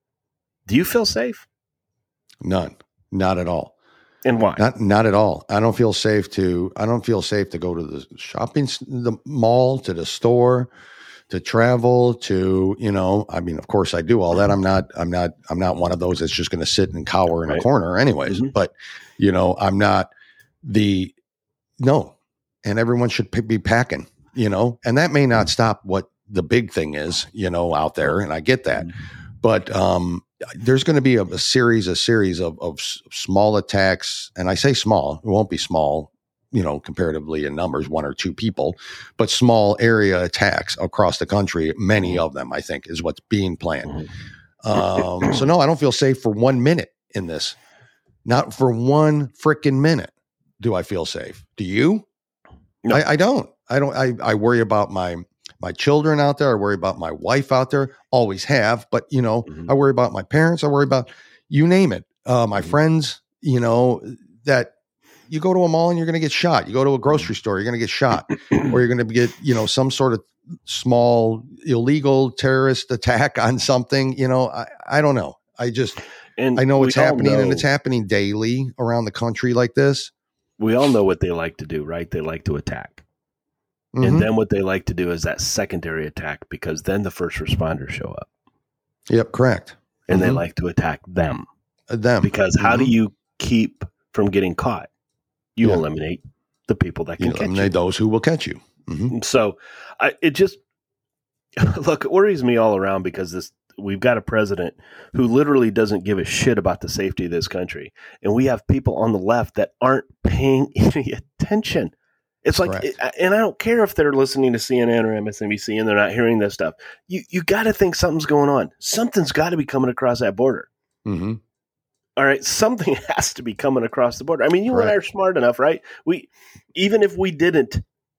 Do you feel safe? None. Not at all. And why? Not not at all. I don't feel safe to. I don't feel safe to go to the shopping, s- the mall, to the store, to travel, to you know. I mean, of course, I do all that. I'm not. I'm not. I'm not one of those that's just going to sit and cower in Right. a corner, anyways. Mhm. But you know, I'm not the no. And everyone should p- be packing. You know, and that may not stop what the big thing is. You know, out there, and I get that. But um, there's going to be a, a series, a series of, of s- small attacks, and I say small. It won't be small, you know, comparatively in numbers, one or two people, but small area attacks across the country. Many of them, I think, is what's being planned. Um, so no, I don't feel safe for one minute in this. Not for one freaking minute do I feel safe. Do you? No. I, I don't. I don't. I, I worry about my my children out there. I worry about my wife out there. Always have. But you know, Mhm. I worry about my parents. I worry about you name it. Uh, my Mhm. friends. You know that you go to a mall and you're going to get shot. You go to a grocery store, you're going to get shot, or you're going to get you know some sort of small illegal terrorist attack on something. You know, I I don't know. I just And I know we it's all happening, and know- it's happening daily around the country like this. We all know what they like to do, right? They like to attack. Mhm. And then what they like to do is that secondary attack, because then the first responders show up Yep, correct. and they Mhm. like to attack them. Uh, them Because how do Mhm. you keep from getting caught? You Yeah. eliminate the people that can you catch eliminate those who will catch you? Mhm. you. So I, it just, look, it worries me all around because this, we've got a president who literally doesn't give a shit about the safety of this country. And we have people on the left that aren't paying any attention. It's like, Correct. and I don't care if they're listening to C N N or M S N B C and they're not hearing this stuff. You you got to think something's going on. Something's got to be coming across that border. Mhm. All right, something has to be coming across the border. I mean, you and I Correct. are smart enough, right? We, even if we didn't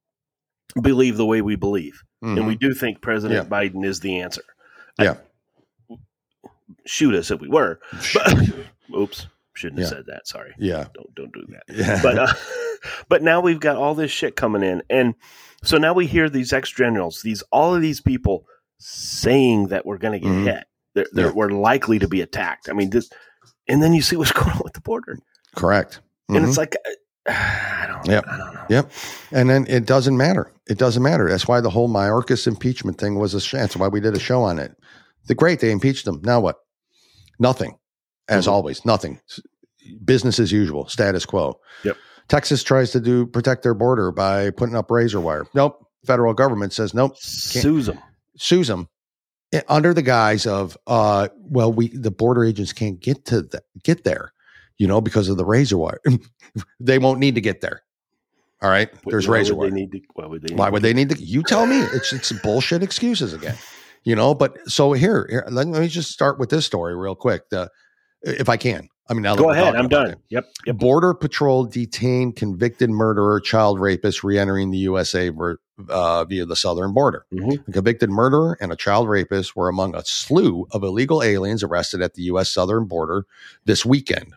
believe the way we believe, and we Mhm. do think President Biden is the answer. Yeah. I, shoot us if we were. But, oops, shouldn't have Yeah. said that. Sorry. Yeah. Don't don't do that. Yeah. But uh, but now we've got all this shit coming in, and so now we hear these ex generals, these all of these people saying that we're going to get Mhm. hit, that they're, Yeah. we're likely to be attacked. I mean, this, and then you see what's going on with the border, Correct. and Mhm. it's like, uh, I don't, Yep. I don't know. Yep. And then it doesn't matter. It doesn't matter. That's why the whole Mayorkas impeachment thing was a sh- that's why we did a show on it. The great, they impeached him. Now what? Nothing. As Mhm. always, nothing. S- Business as usual, status quo. Yep. Texas tries to do protect their border by putting up razor wire. Nope. Federal government says nope. Sues them. Sues them eh, under the guise of uh well we the border agents can't get to the, get there, you know, because of the razor wire. They won't need to get there. All right. There's Why razor would wire. they need to, why would they? Why need would to- they need to? You tell me. It's it's bullshit excuses again, you know. But so here, here let, let me just start with this story real quick, the, if I can. I mean, now that Go we're ahead. talking I'm about done. it. Yep. Yep. Border Patrol detained convicted murderer, child rapist re-entering the U S A ver, uh, via the southern border. Mhm. A convicted murderer and a child rapist were among a slew of illegal aliens arrested at the U S southern border this weekend.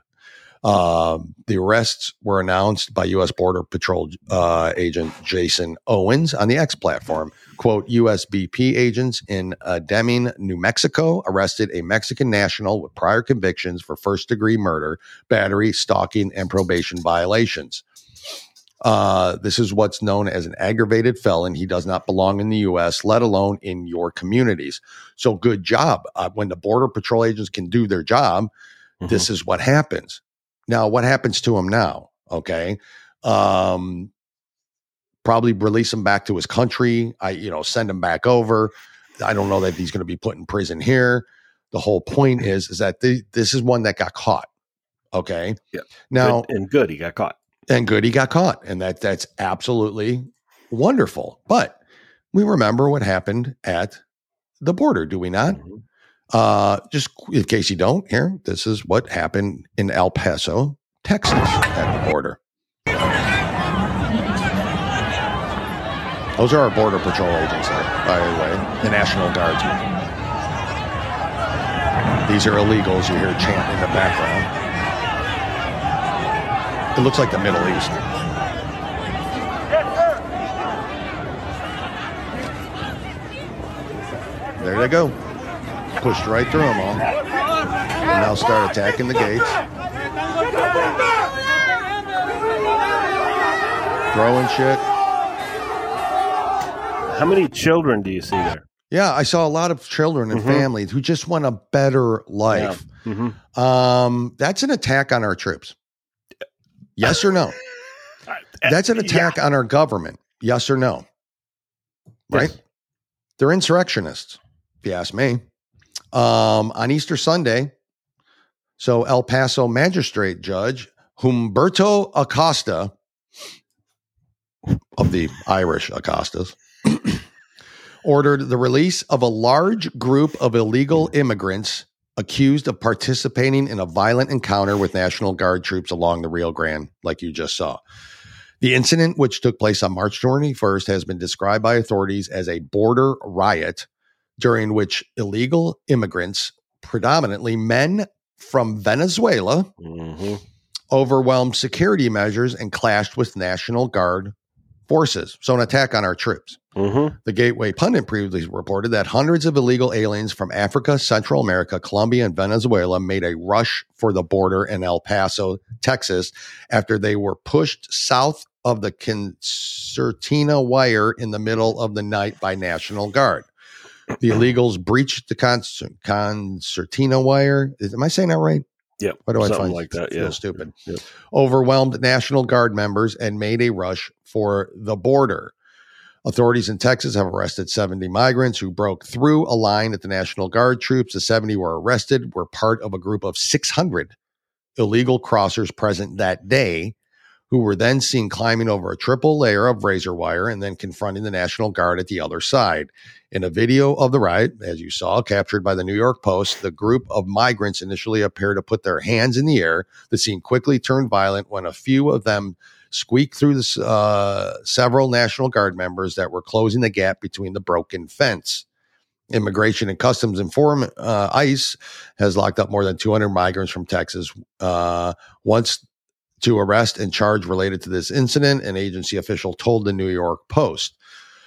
Um, the arrests were announced by U S Border Patrol uh, agent Jason Owens on the X platform. Quote, U S B P agents in uh, Deming, New Mexico, arrested a Mexican national with prior convictions for first-degree murder, battery, stalking, and probation violations. Uh, this is what's known as an aggravated felon. He does not belong in the U S, let alone in your communities. So good job. Uh, when the Border Patrol agents can do their job, Mhm. this is what happens. Now, what happens to him now? Okay. Um, probably release him back to his country. I, you know, send him back over. I don't know that he's going to be put in prison here. The whole point is, is that the, this is one that got caught. Okay. Yeah. Now, Good, and good, he got caught. and good, he got caught. And that that's absolutely wonderful. But we remember what happened at the border, do we not? Mhm. Uh, just in case you don't, here, this is what happened in El Paso, Texas, at the border. Those are our Border Patrol agents, by the way, the National Guardsmen. These are illegals you hear chant in the background. It looks like the Middle East. There they go. Pushed right through them all. And now start attacking the gates. Throwing shit. How many children do you see there? Yeah, I saw a lot of children and mm-hmm. families who just want a better life. Yeah. Mm-hmm. Um, that's an attack on our troops. Yes or no? That's an attack yeah. on our government. Yes or no? Right? Yes. They're insurrectionists, if you ask me. Um, on Easter Sunday, so El Paso magistrate judge Humberto Acosta, of the Irish Acostas, ordered the release of a large group of illegal immigrants accused of participating in a violent encounter with National Guard troops along the Rio Grande, like you just saw. The incident, which took place on March twenty-first, has been described by authorities as a border riot, during which illegal immigrants, predominantly men from Venezuela, mm-hmm. overwhelmed security measures and clashed with National Guard forces. So an attack on our troops. Mm-hmm. The Gateway Pundit previously reported that hundreds of illegal aliens from Africa, Central America, Colombia, and Venezuela made a rush for the border in El Paso, Texas, after they were pushed south of the concertina wire in the middle of the night by National Guard. The illegals breached the con- concertina wire. Is, am I saying that right? Yep. Why do I Something find like that? feel Yeah. stupid? Yep. Overwhelmed National Guard members and made a rush for the border. Authorities in Texas have arrested seventy migrants who broke through a line at the National Guard troops. The seventy were arrested, were part of a group of six hundred illegal crossers present that day, who were then seen climbing over a triple layer of razor wire and then confronting the National Guard at the other side. In a video of the riot, as you saw, captured by the New York Post, the group of migrants initially appeared to put their hands in the air. The scene quickly turned violent when a few of them squeaked through the uh, several National Guard members that were closing the gap between the broken fence. Immigration and Customs Inform uh, ICE has locked up more than two hundred migrants from Texas. Uh, once to arrest and charge related to this incident, an agency official told the New York Post.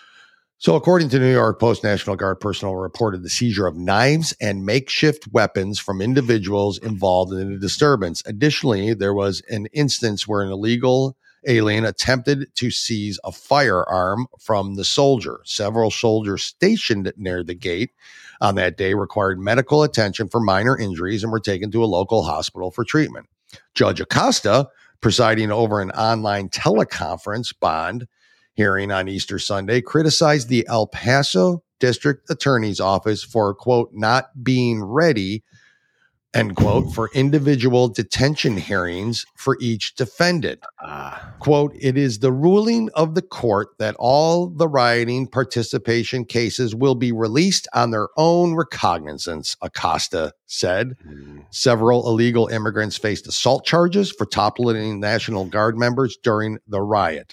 So according to New York Post, National Guard personnel reported the seizure of knives and makeshift weapons from individuals involved in the disturbance. Additionally, there was an instance where an illegal alien attempted to seize a firearm from the soldier. Several soldiers stationed near the gate on that day required medical attention for minor injuries and were taken to a local hospital for treatment. Judge Acosta, presiding over an online teleconference bond hearing on Easter Sunday, criticized the El Paso District Attorney's Office for, quote, not being ready, end quote, for individual detention hearings for each defendant. Uh, quote, it is the ruling of the court that all the rioting participation cases will be released on their own recognizance, Acosta said. Mm. Several illegal immigrants faced assault charges for toppling National Guard members during the riot.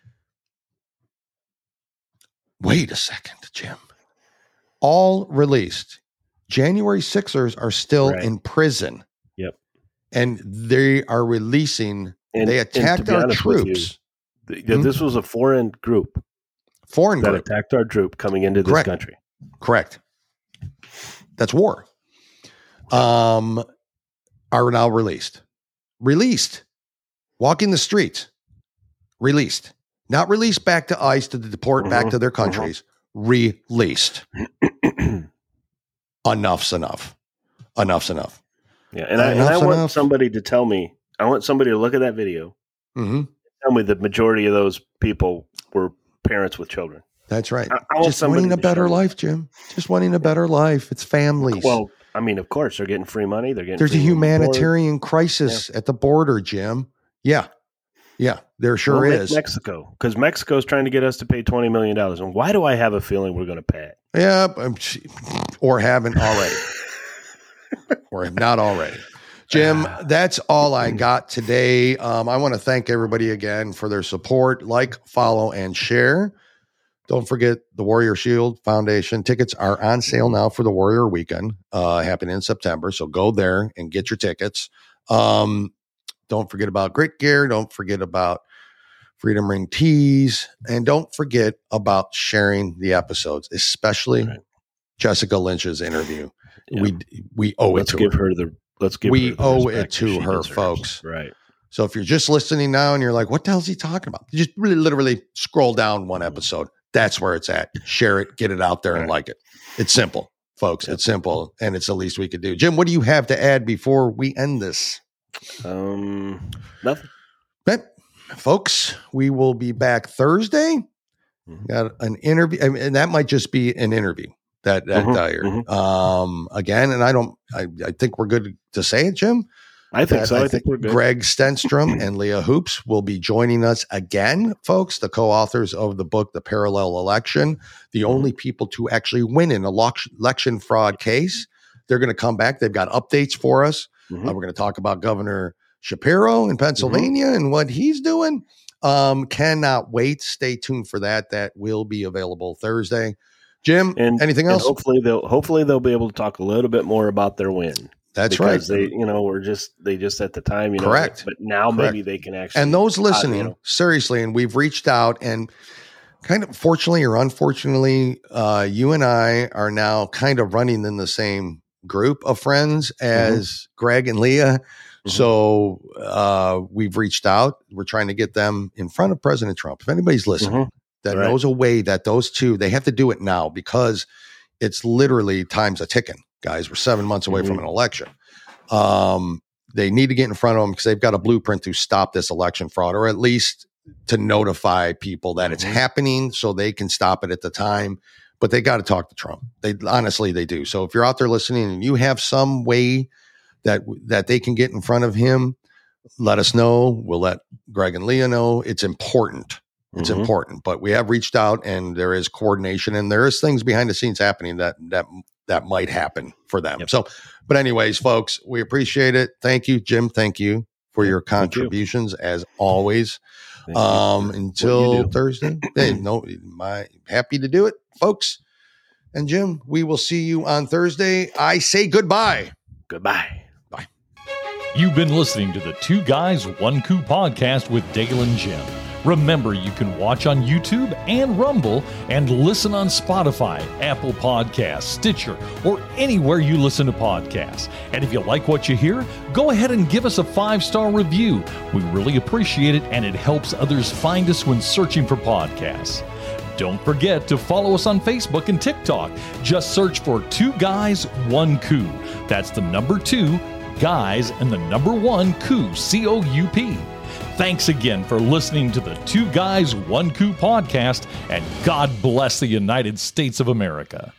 Wait a second, Jim. All released. January Sixers are still right. in prison. Yep. And they are releasing, and, they attacked our troops. You, th- hmm? This was a foreign group. Foreign that group. attacked our troop coming into this Correct. country. Correct. That's war. Um, are now released. Released. Walking the streets. Released. Not released back to ICE to deport mm-hmm. back to their countries. Mm-hmm. Released. Enough's enough. Enough's enough. Yeah, and I, and I want enough. somebody to tell me, I want somebody to look at that video, mm-hmm. tell me the majority of those people were parents with children. That's right. I, I Just wanting a better life, Jim. Just wanting a better life. It's families. Well, I mean, of course, they're getting free money. They're getting There's free a humanitarian crisis yeah. at the border, Jim. Yeah. Yeah, there sure well, is. Mexico, because Mexico is trying to get us to pay twenty million dollars. And why do I have a feeling we're going to pay it? Yeah, or haven't already. Or have not already. Jim, that's all I got today. Um, I want to thank everybody again for their support. Like, follow, and share. don't forget the Warrior Shield Foundation. Tickets are on sale now for the Warrior Weekend, uh, happening in September. So go there and get your tickets. Um, don't forget about Grit Gear. Don't forget about Freedom Ring Tees. And don't forget about sharing the episodes, especially right. Jessica Lynch's interview. Yeah. We we owe let's it to give her. her the let's give we her the owe it to her, deserves. folks. Right. So if you're just listening now and you're like, what the hell is he talking about? Just really literally scroll down one episode. That's where it's at. Share it, get it out there, right. and like it. It's simple, folks. Yep. It's simple, and it's the least we could do. Jim, what do you have to add before we end this? Um, nothing. But, folks, we will be back Thursday. Mm-hmm. Got an interview, I mean, and that might just be an interview. That that mm-hmm. dire. Mm-hmm. Um, again, and I don't. I, I think we're good to say it, Jim. I think that, so. I, I think, think we're good. Greg Stenstrom and Leah Hoops will be joining us again, folks, the co-authors of the book, The Parallel Election, the only people to actually win in an election fraud case. They're going to come back. They've got updates for us. Mm-hmm. Uh, we're going to talk about Governor Shapiro in Pennsylvania mm-hmm. and what he's doing. Um, cannot wait. Stay tuned for that. That will be available Thursday. Jim, and, anything else? And hopefully they'll hopefully they'll be able to talk a little bit more about their win. That's because right. They, you know, were just they just at the time, you know, correct. But now correct. maybe they can actually. And those listening, uh, you know. seriously, and we've reached out, and kind of fortunately or unfortunately, uh, you and I are now kind of running in the same group of friends as mm-hmm. Greg and Leah. Mm-hmm. So uh, we've reached out. We're trying to get them in front of President Trump. If anybody's listening mm-hmm. that right. knows a way that those two, they have to do it now because it's literally time's a ticking. Guys, we're seven months away mm-hmm. from an election. Um, they need to get in front of them because they've got a blueprint to stop this election fraud, or at least to notify people that mm-hmm. it's happening so they can stop it at the time. But they got to talk to Trump. They honestly, they do. So if you're out there listening and you have some way that that they can get in front of him, let us know. We'll let Greg and Leah know. It's important. It's mm-hmm. important. But we have reached out, and there is coordination, and there is things behind the scenes happening that that that might happen for them. Yep. So, but anyways, folks, we appreciate it. Thank you, Jim. Thank you for your contributions you. as always. Thank um, until Thursday. Hey, no, my happy to do it, folks. And Jim, we will see you on Thursday. I say goodbye. Goodbye. Bye. You've been listening to the Two Guys, One Coup podcast with Dale and Jim. Remember, you can watch on YouTube and Rumble and listen on Spotify, Apple Podcasts, Stitcher, or anywhere you listen to podcasts. And if you like what you hear, go ahead and give us a five-star review. We really appreciate it, and it helps others find us when searching for podcasts. Don't forget to follow us on Facebook and TikTok. Just search for Two Guys, One Coup. That's the number two, guys, and the number one, coup, C O U P. Thanks again for listening to the Two Guys, One Coup podcast, and God bless the United States of America.